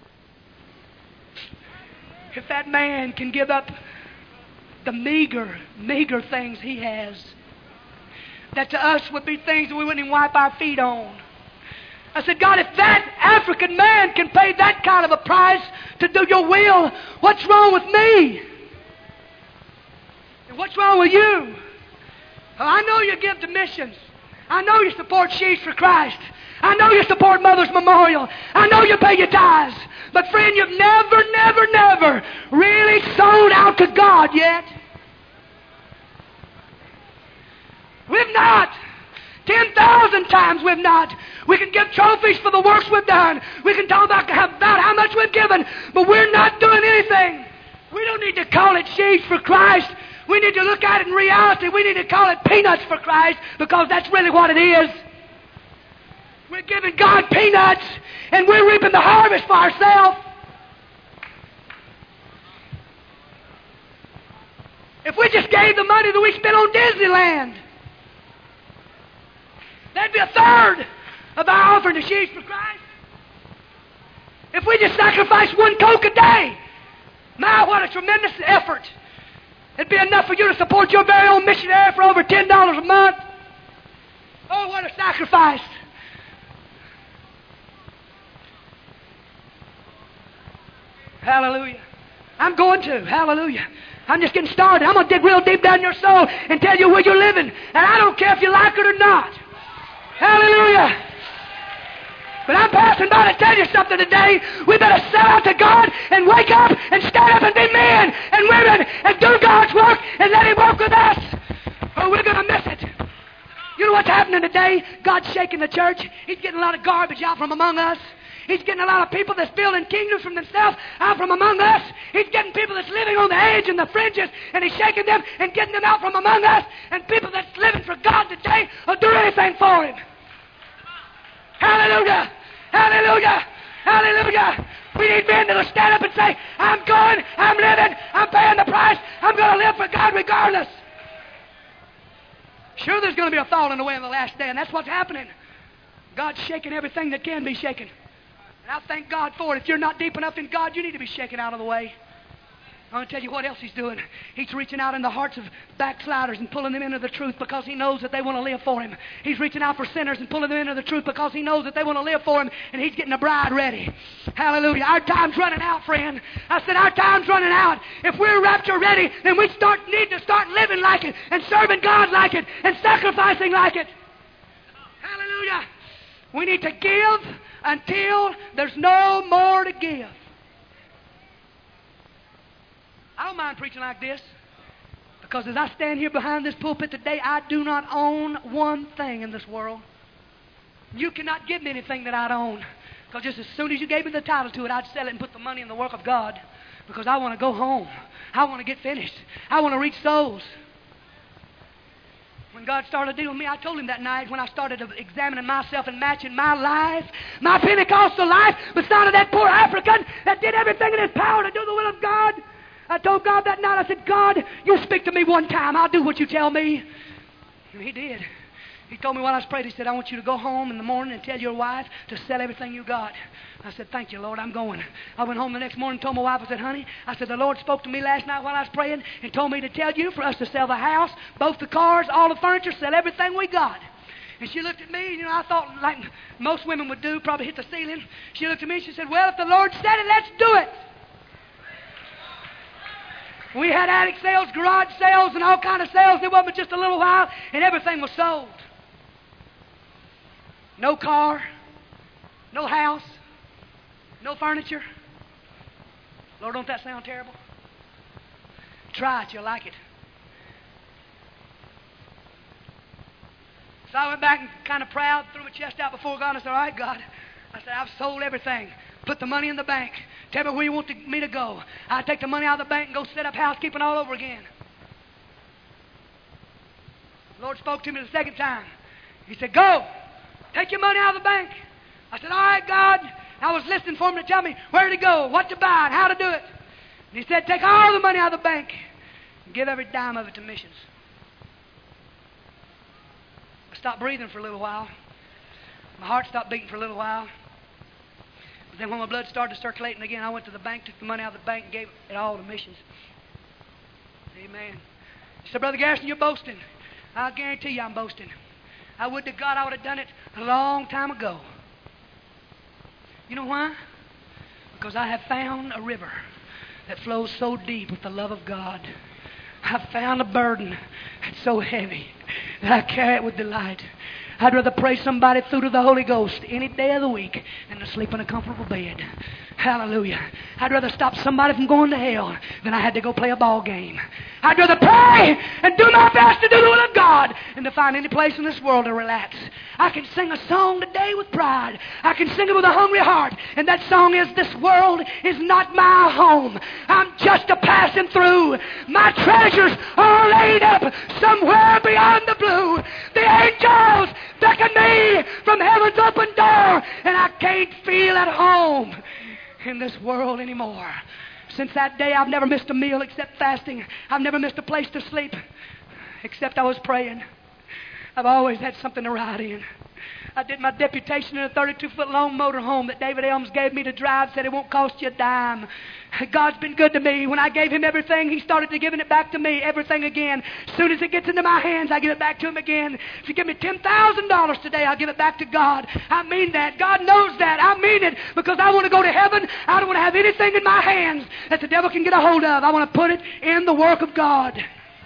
if that man can give up the meager things he has, that to us would be things that we wouldn't even wipe our feet on. I said, God, if that African man can pay that kind of a price to do your will, what's wrong with me? And what's wrong with you? Oh, I know you give to missions. I know you support Sheaves for Christ. I know you support Mother's Memorial. I know you pay your tithes. But friend, you've never really sold out to God yet. We've not. 10,000 times we've not. We can give trophies for the works we've done. We can talk about how much we've given, but we're not doing anything. We don't need to call it Sheaves for Christ. We need to look at it in reality. We need to call it peanuts for Christ, because that's really what it is. We're giving God peanuts, and we're reaping the harvest for ourselves. If we just gave the money that we spent on Disneyland, that'd be a third of our offering to Sheaves for Christ. If we just sacrificed one Coke a day, my, what a tremendous effort. It'd be enough for you to support your very own missionary for over $10 a month. Oh, what a sacrifice. Hallelujah. I'm going to. Hallelujah. I'm just getting started. I'm going to dig real deep down in your soul and tell you where you're living. And I don't care if you like it or not. Hallelujah. But I'm passing by to tell you something today. We better sell out to God and wake up and stand up and be men and women and do God's work and let Him work with us, or we're going to miss it. You know what's happening today? God's shaking the church. He's getting a lot of garbage out from among us. He's getting a lot of people that's building kingdoms from themselves out from among us. He's getting people that's living on the edge and the fringes, and He's shaking them and getting them out from among us. And people that's living for God today will do anything for Him. Hallelujah! Hallelujah! Hallelujah! We need men that'll stand up and say, I'm going, I'm living, I'm paying the price, I'm going to live for God regardless. Sure, there's going to be a falling away in the last day, and that's what's happening. God's shaking everything that can be shaken. And I thank God for it. If you're not deep enough in God, you need to be shaken out of the way. I'm going to tell you what else He's doing. He's reaching out in the hearts of backsliders and pulling them into the truth because He knows that they want to live for Him. He's reaching out for sinners and pulling them into the truth because He knows that they want to live for Him, and He's getting a bride ready. Hallelujah. Our time's running out, friend. I said our time's running out. If we're rapture ready, then we need to start living like it and serving God like it and sacrificing like it. Hallelujah. We need to give until there's no more to give. I don't mind preaching like this, because as I stand here behind this pulpit today, I do not own one thing in this world. You cannot give me anything that I'd own, because just as soon as you gave me the title to it, I'd sell it and put the money in the work of God, because I want to go home. I want to get finished. I want to reach souls. When God started dealing with me, I told Him that night when I started examining myself and matching my life, my Pentecostal life, beside of that poor African that did everything in his power to do the will of God. I told God that night, I said, God, you speak to me one time. I'll do what you tell me. And He did. He told me while I was praying, He said, I want you to go home in the morning and tell your wife to sell everything you got. I said, thank you, Lord, I'm going. I went home the next morning and told my wife, I said, honey, I said, the Lord spoke to me last night while I was praying and told me to tell you for us to sell the house, both the cars, all the furniture, sell everything we got. And she looked at me, you know, I thought like most women would do, probably hit the ceiling. She looked at me and she said, well, if the Lord said it, let's do it. We had attic sales, garage sales, and all kind of sales. It wasn't just a little while, and everything was sold. No car, no house, no furniture. Lord, don't that sound terrible? Try it, you'll like it. So I went back and kind of proud, threw my chest out before God, and I said, all right, God. I said, I've sold everything. Put the money in the bank. Tell me where you want me to go. I'll take the money out of the bank and go set up housekeeping all over again. The Lord spoke to me the second time. He said, go. Take your money out of the bank. I said, all right, God. I was listening for Him to tell me where to go, what to buy, and how to do it. And He said, take all the money out of the bank and give every dime of it to missions. I stopped breathing for a little while. My heart stopped beating for a little while. But then when my blood started circulating again, I went to the bank, took the money out of the bank, and gave it all to missions. Amen. He said, Brother Garrison, you're boasting. I guarantee you I'm boasting. I would to God I would have done it a long time ago. You know why? Because I have found a river that flows so deep with the love of God. I've found a burden that's so heavy that I carry it with delight. I'd rather pray somebody through to the Holy Ghost any day of the week than to sleep in a comfortable bed. Hallelujah. I'd rather stop somebody from going to hell than I had to go play a ball game. I'd rather pray and do my best to do the will of God than to find any place in this world to relax. I can sing a song today with pride. I can sing it with a hungry heart. And that song is, this world is not my home. I'm just a passing through. My treasures are laid up somewhere beyond the blue. The angels beckon me from heaven's open door, and I can't feel at home in this world anymore. Since that day, I've never missed a meal except fasting. I've never missed a place to sleep except I was praying. I've always had something to ride in. I did my deputation in a 32-foot long motorhome that David Elms gave me to drive, said it won't cost you a dime. God's been good to me. When I gave Him everything, He started to giving it back to me, everything again. As soon as it gets into my hands, I give it back to Him again. If you give me $10,000 today, I'll give it back to God. I mean that. God knows that. I mean it because I want to go to heaven. I don't want to have anything in my hands that the devil can get a hold of. I want to put it in the work of God.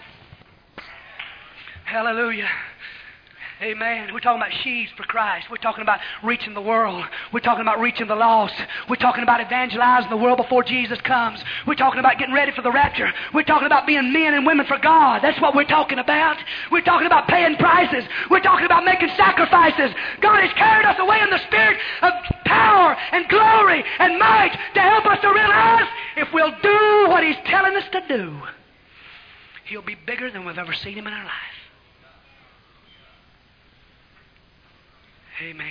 Hallelujah. Amen. We're talking about sheaves for Christ. We're talking about reaching the world. We're talking about reaching the lost. We're talking about evangelizing the world before Jesus comes. We're talking about getting ready for the rapture. We're talking about being men and women for God. That's what we're talking about. We're talking about paying prices. We're talking about making sacrifices. God has carried us away in the spirit of power and glory and might to help us to realize if we'll do what He's telling us to do, He'll be bigger than we've ever seen Him in our life. Amen.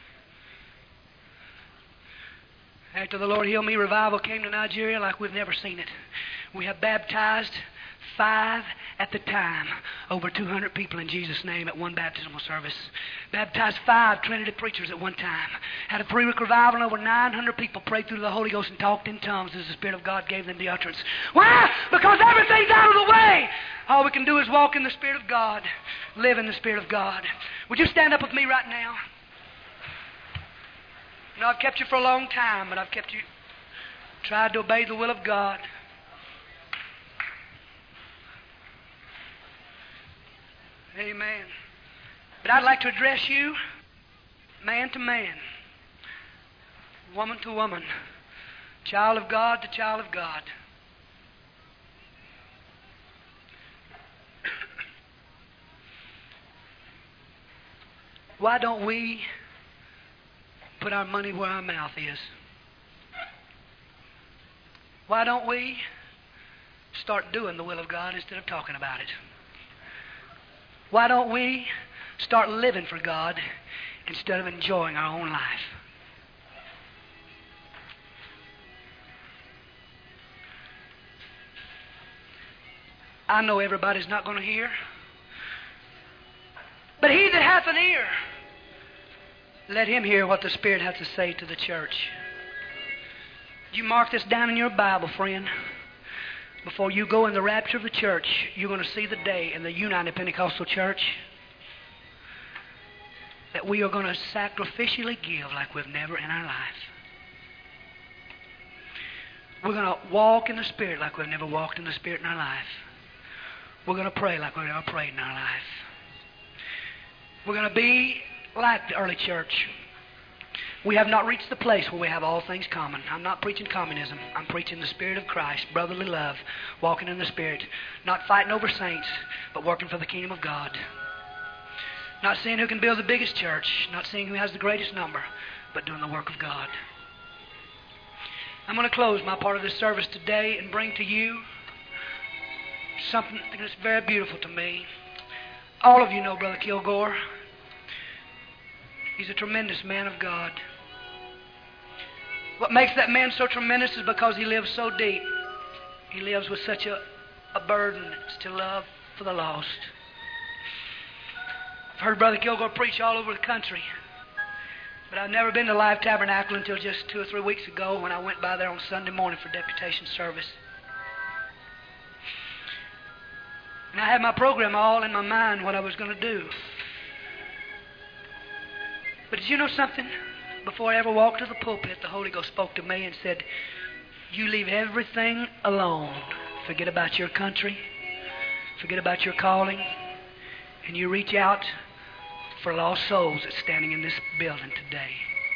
After the Lord healed me, revival came to Nigeria like we've never seen it. We have baptized 5 at the time, over 200 people in Jesus' name at one baptismal service. Baptized 5 Trinity preachers at one time. Had a 3-week revival, and over 900 people prayed through the Holy Ghost and talked in tongues as the Spirit of God gave them the utterance. Why? Because everything's out of the way. All we can do is walk in the Spirit of God, live in the Spirit of God. Would you stand up with me right now? No, I've kept you for a long time, but I've kept you, tried to obey the will of God. Amen. But I'd like to address you, man to man, woman to woman, child of God to child of God. Why don't we put our money where our mouth is? Why don't we start doing the will of God instead of talking about it? Why don't we start living for God instead of enjoying our own life? I know everybody's not going to hear, but he that hath an ear, let him hear what the Spirit hath to say to the church. You mark this down in your Bible, friend. Before you go in the rapture of the church, you're going to see the day in the United Pentecostal Church that we are going to sacrificially give like we've never in our life. We're going to walk in the Spirit like we've never walked in the Spirit in our life. We're going to pray like we've never prayed in our life. We're going to be like the early church. We have not reached the place where we have all things common. I'm not preaching communism. I'm preaching the Spirit of Christ, brotherly love, walking in the Spirit, not fighting over saints, but working for the kingdom of God. Not seeing who can build the biggest church, not seeing who has the greatest number, but doing the work of God. I'm going to close my part of this service today and bring to you something that's very beautiful to me. All of you know Brother Kilgore. He's a tremendous man of God. What makes that man so tremendous is because he lives so deep. He lives with such a burden to love for the lost. I've heard Brother Kilgore preach all over the country, but I've never been to Life Tabernacle until just 2 or 3 weeks ago when I went by there on Sunday morning for deputation service. And I had my program all in my mind, what I was going to do. But did you know something? Before I ever walked to the pulpit, the Holy Ghost spoke to me and said, you leave everything alone. Forget about your country. Forget about your calling. And you reach out for lost souls that's standing in this building today.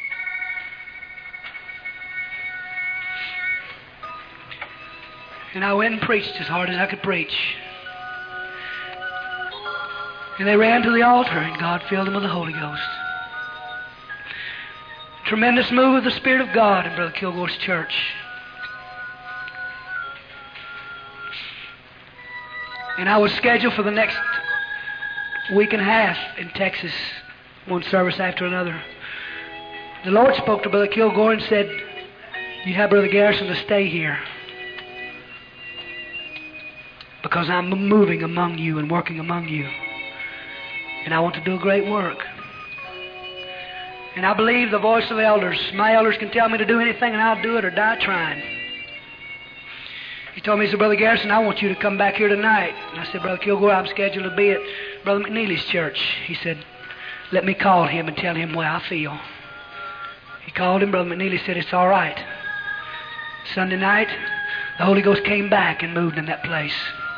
And I went and preached as hard as I could preach. And they ran to the altar, and God filled them with the Holy Ghost. Tremendous move of the Spirit of God in Brother Kilgore's church. And I was scheduled for the next week and a half in Texas, one service after another. The Lord spoke to Brother Kilgore and said, you have Brother Garrison to stay here, because I'm moving among you and working among you. And I want to do a great work. And I believe the voice of the elders. My elders can tell me to do anything and I'll do it or die trying. He told me, he said, Brother Garrison, I want you to come back here tonight. And I said, Brother Kilgore, I'm scheduled to be at Brother McNeely's church. He said, let me call him and tell him how I feel. He called him. Brother McNeely said, it's all right. Sunday night, the Holy Ghost came back and moved in that place.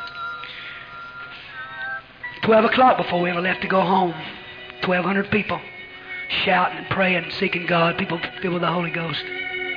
12 o'clock before we ever left to go home. 1,200 people shouting and praying and seeking God. People filled with the Holy Ghost.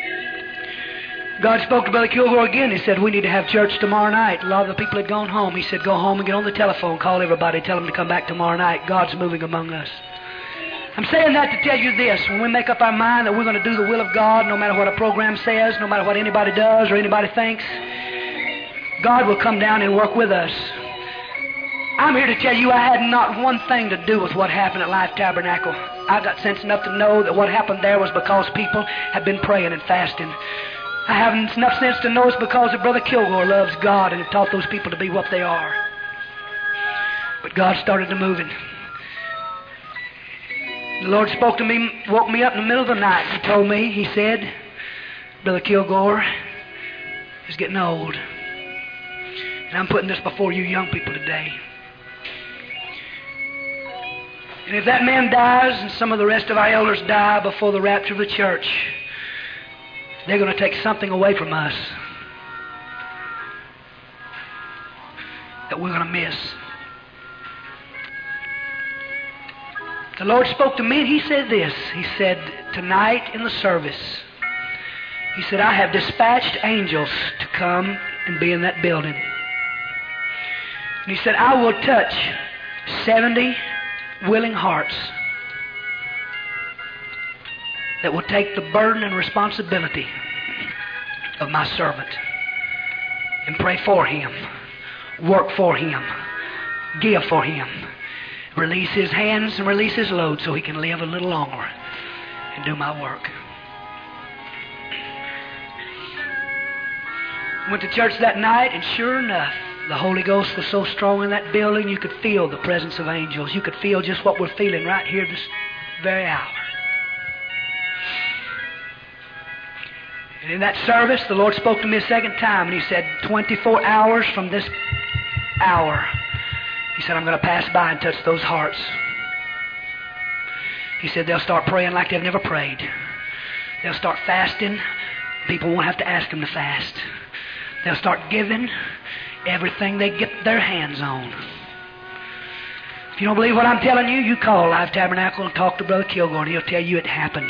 God spoke to Brother Kilgore again. He said, we need to have church tomorrow night. A lot of the people had gone home. He said, go home and get on the telephone. Call everybody. Tell them to come back tomorrow night. God's moving among us. I'm saying that to tell you this. When we make up our mind that we're going to do the will of God, no matter what a program says, no matter what anybody does or anybody thinks, God will come down and work with us. I'm here to tell you I had not one thing to do with what happened at Life Tabernacle. I got sense enough to know that what happened there was because people had been praying and fasting. I have enough sense to know it's because of Brother Kilgore loves God and have taught those people to be what they are. But God started to moving. The Lord spoke to me, woke me up in the middle of the night. He told me, He said, Brother Kilgore is getting old. And I'm putting this before you young people today. And if that man dies and some of the rest of our elders die before the rapture of the church, they're going to take something away from us that we're going to miss. The Lord spoke to me and He said this. He said, tonight in the service, He said, I have dispatched angels to come and be in that building. And He said, I will touch 70 willing hearts that will take the burden and responsibility of my servant and pray for him, work for him, give for him, release his hands and release his load so he can live a little longer and do my work. Went to church that night, and sure enough, the Holy Ghost was so strong in that building, you could feel the presence of angels. You could feel just what we're feeling right here this very hour. And in that service, the Lord spoke to me a second time, and He said, 24 hours from this hour, He said, I'm going to pass by and touch those hearts. He said, they'll start praying like they've never prayed. They'll start fasting. People won't have to ask them to fast. They'll start giving everything they get their hands on. If you don't believe what I'm telling you, you call Life Tabernacle and talk to Brother Kilgore, and he'll tell you it happened.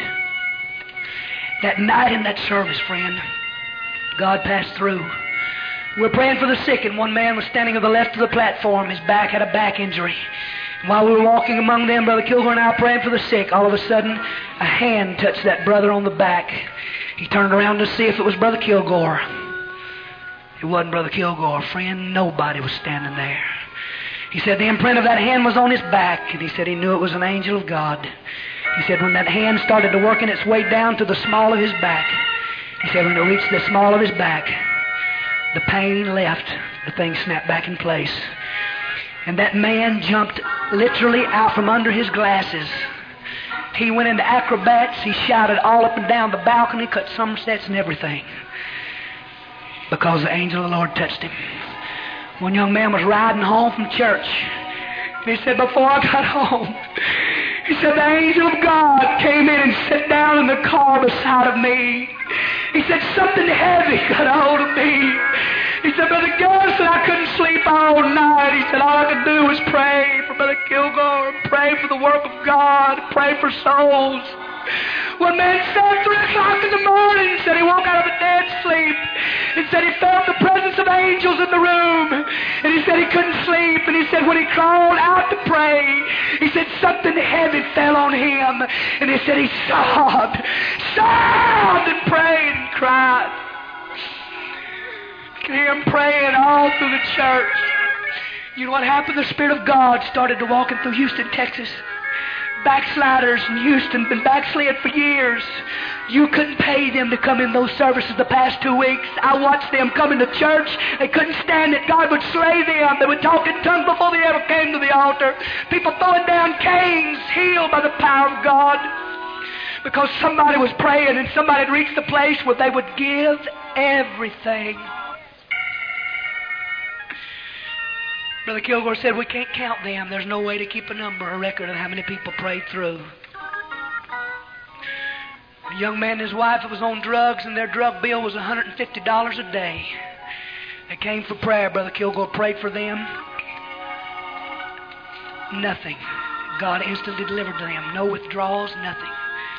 That night in that service, friend, God passed through. We're praying for the sick, and one man was standing on the left of the platform. His back had a back injury. And while we were walking among them, Brother Kilgore and I were praying for the sick, all of a sudden, a hand touched that brother on the back. He turned around to see if it was Brother Kilgore. It wasn't Brother Kilgore, friend. Nobody was standing there. He said the imprint of that hand was on his back, and he said he knew it was an angel of God. He said when that hand started to working its way down to the small of his back, he said when it reached the small of his back, the pain left, the thing snapped back in place. And that man jumped literally out from under his glasses. He went into acrobats. He shouted all up and down the balcony, cut sunsets and everything, because the angel of the Lord touched him. One young man was riding home from church, and he said, before I got home, he said, the angel of God came in and sat down in the car beside of me. He said, something heavy got a hold of me. He said, Brother Gus, I couldn't sleep all night. He said, all I could do was pray for Brother Kilgore, pray for the work of God, pray for souls. One man said 3 o'clock in the morning, said he woke out of a dead sleep, and said he felt the presence of angels in the room, and he said he couldn't sleep, and he said when he crawled out to pray, he said something heavy fell on him, and he said he sobbed and prayed and cried. I could hear him praying all through the church. You know what happened? The Spirit of God started to walking through Houston, Texas. Backsliders in Houston been backslid for years. You couldn't pay them to come in those services the past 2 weeks. I watched them come into church. They couldn't stand it. God would slay them. They would talk in tongues before they ever came to the altar. People throwing down canes, healed by the power of God, because somebody was praying and somebody had reached the place where they would give everything. Brother Kilgore said, we can't count them. There's no way to keep a number, a record of how many people prayed through. A young man and his wife was on drugs, and their drug bill was $150 a day. They came for prayer. Brother Kilgore prayed for them. Nothing. God instantly delivered them. No withdrawals, nothing.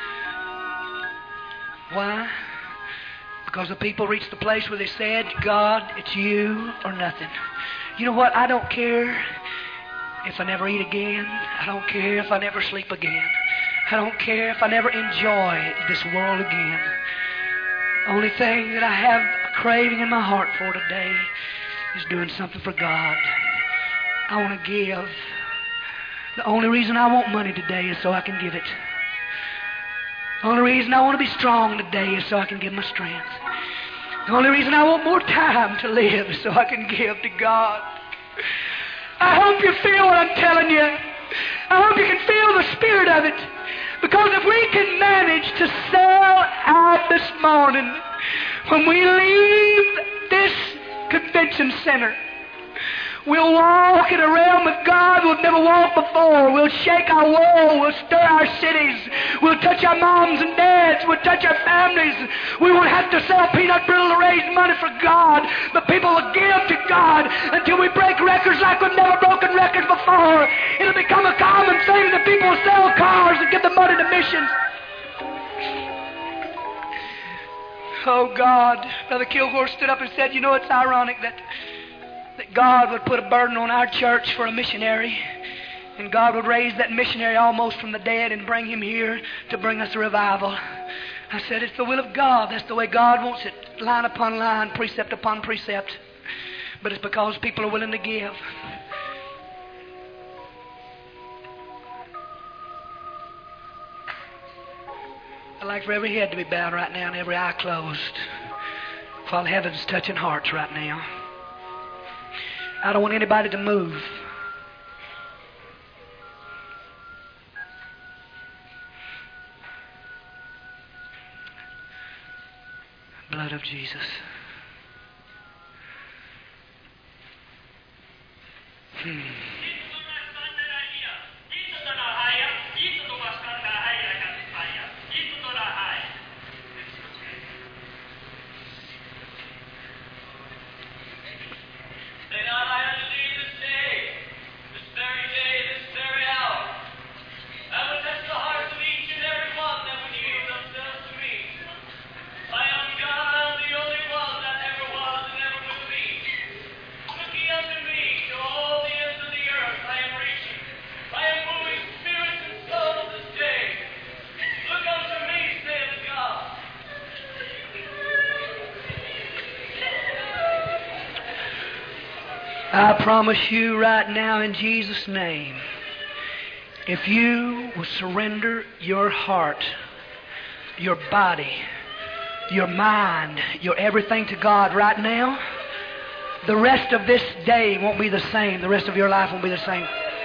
Why? Because the people reached the place where they said, God, it's you or nothing. You know what? I don't care if I never eat again. I don't care if I never sleep again. I don't care if I never enjoy this world again. The only thing that I have a craving in my heart for today is doing something for God. I want to give. The only reason I want money today is so I can give it. The only reason I want to be strong today is so I can give my strength. The only reason I want more time to live is so I can give to God. I hope you feel what I'm telling you. I hope you can feel the spirit of it. can manage to sell out this morning, when we leave this convention center, we'll walk in a realm of God we've never walked before. We'll shake our world. We'll stir our cities. We'll touch our moms and dads. We'll touch our families. We won't have to sell peanut brittle to raise money for God, but people will give to God until we break records like we've never broken records before. It'll become a common thing that people will sell cars and give the money to missions. Oh God, Brother Kilgore stood up and said, you know, it's ironic that God would put a burden on our church for a missionary, and God would raise that missionary almost from the dead and bring him here to bring us a revival. I said, it's the will of God. That's the way God wants it, line upon line, precept upon precept. But it's because people are willing to give. I'd like for every head to be bowed right now and every eye closed, while heaven's touching hearts right now. I don't want anybody to move. Blood of Jesus. I promise you right now in Jesus' name, if you will surrender your heart, your body, your mind, your everything to God right now, the rest of this day won't be the same. The rest of your life won't be the same.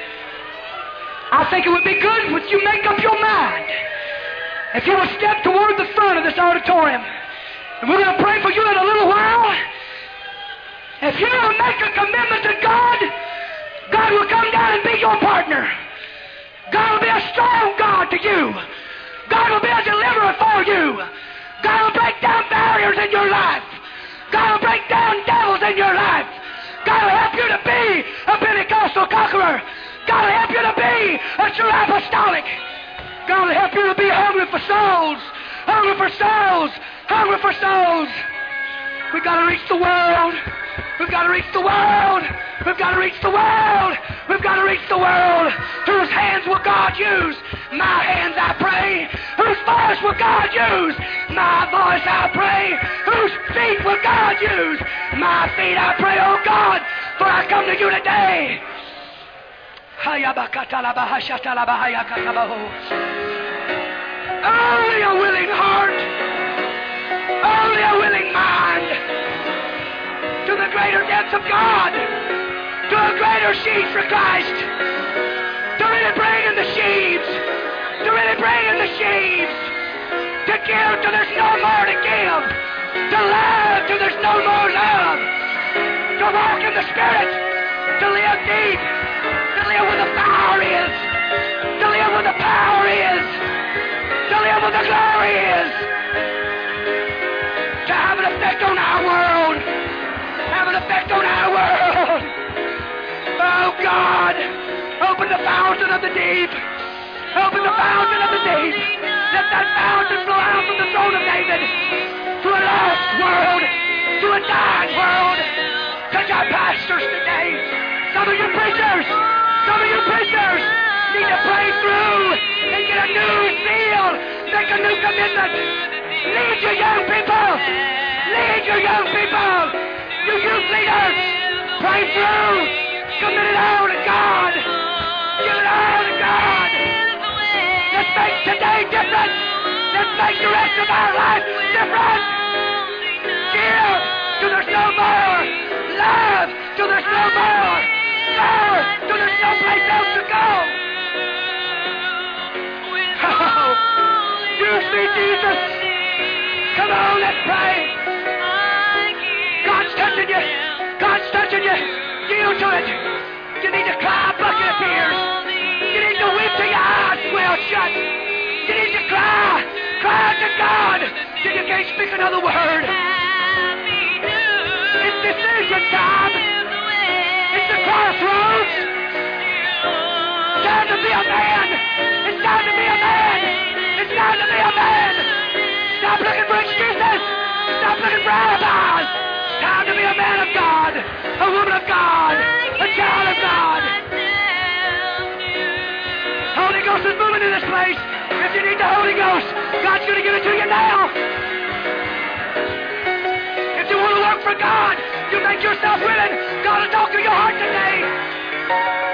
I think it would be good if you make up your mind. If you will step toward the front of this auditorium, and we're going to pray for you in a little while. If you will make a commitment to God, God will come down and be your partner. God will be a strong God to you. God will be a deliverer for you. God will break down barriers in your life. God will break down devils in your life. God will help you to be a Pentecostal conqueror. God will help you to be a true apostolic. God will help you to be hungry for souls. Hungry for souls. Hungry for souls. We've got to reach the world. We've got to reach the world. We've got to reach the world. We've got to reach the world. Whose hands will God use? My hands, I pray. Whose voice will God use? My voice, I pray. Whose feet will God use? My feet, I pray, oh God, for I come to you today. Only a willing heart. Only a willing mind. To the greater depths of God, to a greater sheaves for Christ, to really bring in the sheaves, to really bring in the sheaves, to give till there's no more to give, to love till there's no more love, to walk in the Spirit, to live deep, to live where the power is, to live where the power is, to live where the glory is, to have an effect on our world. Have an effect on our world. Oh God, open the fountain of the deep. Open the fountain of the deep. Let that fountain flow out from the throne of David to a lost world, to a dying world. Touch our pastors today. Some of you preachers need to pray through and get a new zeal, make a new commitment. Lead your young people. Lead your young people. You youth leaders, pray through. Commit it all to God. Give it all to God. Let's make today different. Let's make the rest of our life different. Give till there's no more. Love till there's no more. Serve till there's no place else to go. Oh, Jesus. Come on, let's pray. God's touching you. God's touching you. Yield to it. You need to cry a bucket of tears. You need to weep till your eyes well shut. You need to cry. Cry to God till you can't speak another word. It's decision time. It's the crossroads. It's time to be a man. It's time to be a man. It's time to be a man. Stop looking for excuses. Stop looking for alibis. Time to be a man of God, a woman of God, a child of God. Holy Ghost is moving in this place. If you need the Holy Ghost, God's going to give it to you now. If you want to work for God, you make yourself willing. God will talk to your heart today.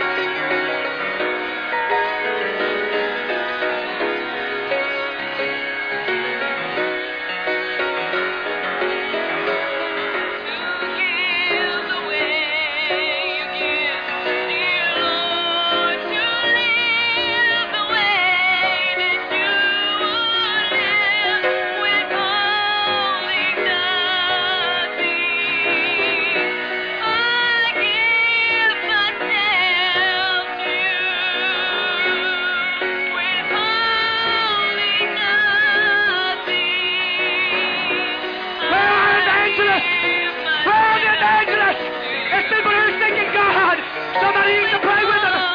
Somebody needs to pray with them.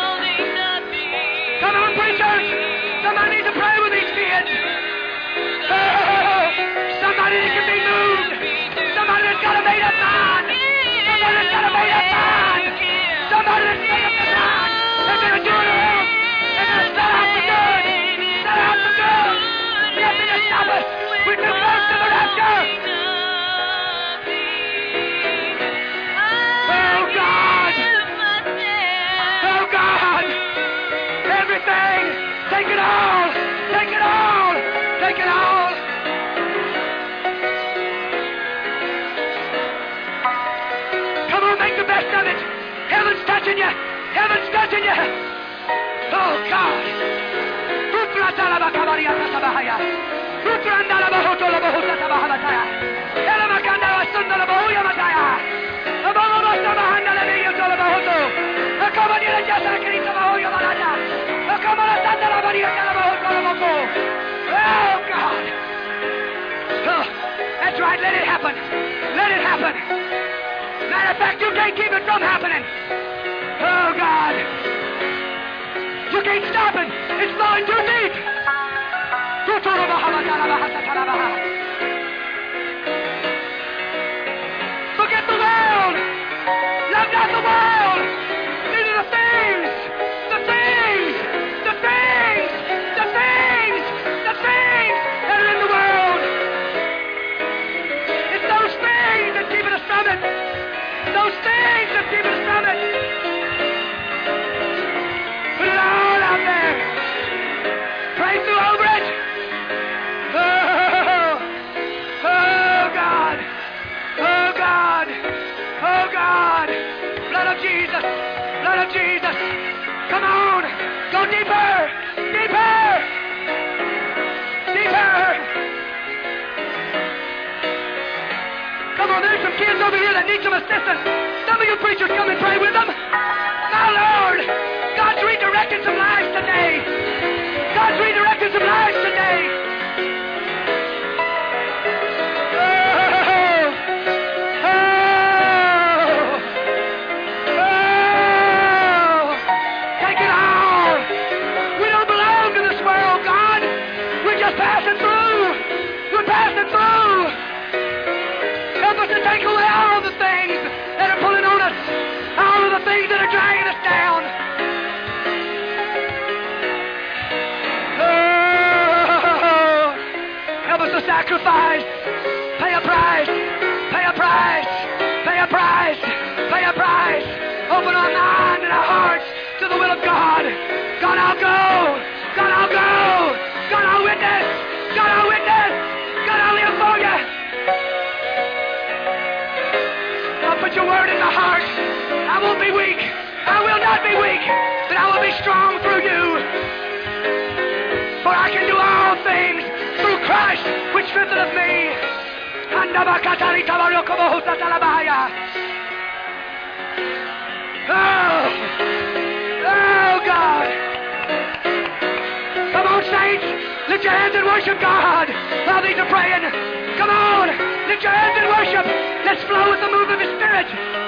Come on, preachers. Somebody needs to pray with these kids. Somebody that can be moved. Somebody that's got a made up mind. Somebody that's got a made up mind. Somebody that's made up their mind. They're going to do it else. They're going to set out for good. Set out for good. Nothing to stop us. We're too close to the rapture. Oh, God. Oh, God. Everything. Take it all. Take it all. Take it all. Come on, make the best of it. Heaven's touching you. Heaven's touching you. Oh, God. Oh, God. Oh, that's right. Let it happen. Let it happen. Matter of fact, you can't keep it from happening. Oh, God. You can't stop it. It's flowing too deep. Forget the world. Love not the world. These are the things. The things. The things. The things. The things that are in the world. It's those things that keep us from it. Those things that keep us from it. Put it all out there. Pray through over it. Oh, oh, God. Oh, God. Oh, God. Blood of Jesus. Blood of Jesus. Come on. Go deeper. Deeper. Deeper. Come on, there's some kids over here that need some assistance. Some of you preachers come and pray with them. My Lord, God's redirecting some lives today. God's redirecting some lives today. Oh, oh, oh. Take it all. We don't belong to this world, God. We're just passing through. We're passing through. Help us to take away all the things that are pulling on us, all of the things that are dragging us down. Oh, help us to sacrifice, pay a price, pay a price, pay a price, pay a price. Open our mind and our hearts to the will of God. God, I'll go. God, I'll go. God, I'll witness. God, I'll witness. God, I'll live for you. I'll put your word in my heart. I won't be weak. I will not be weak, but I will be strong through you. For I can do all things which strengtheneth me. Oh, God. Come on, saints. Lift your hands and worship God while these are praying. Come on. Lift your hands and worship. Let's flow with the move of His Spirit.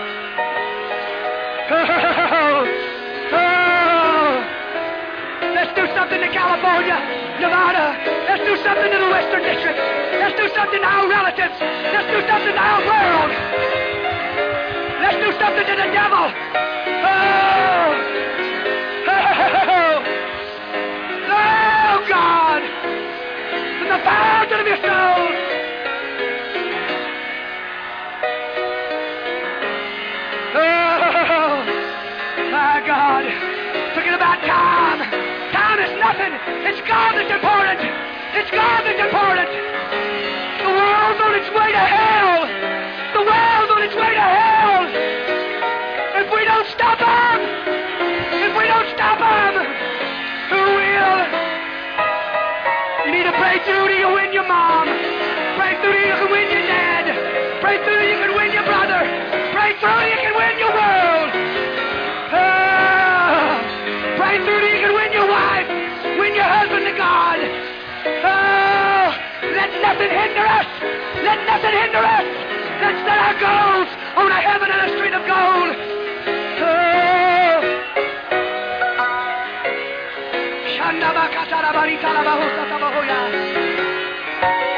Let's do something to California, Nevada. Let's do something to the Western District. Let's do something to our relatives. Let's do something to our world. Let's do something to the devil. Oh, God. From the fountain of your soul. Oh, my God. Talking about time. Time is nothing. It's God that's important. It's God that's important. The world's on its way to hell. The world's on its way to hell. If we don't stop them, who will? You need to pray through till you win your mom. Pray through till you can win your dad. Pray through till you can win your brother. Pray through till you can win your world. Pray through till you can win your wife. Win your husband to God. Let nothing hinder us. Let nothing hinder us. Let's set our goals on a heaven and a street of gold. Oh.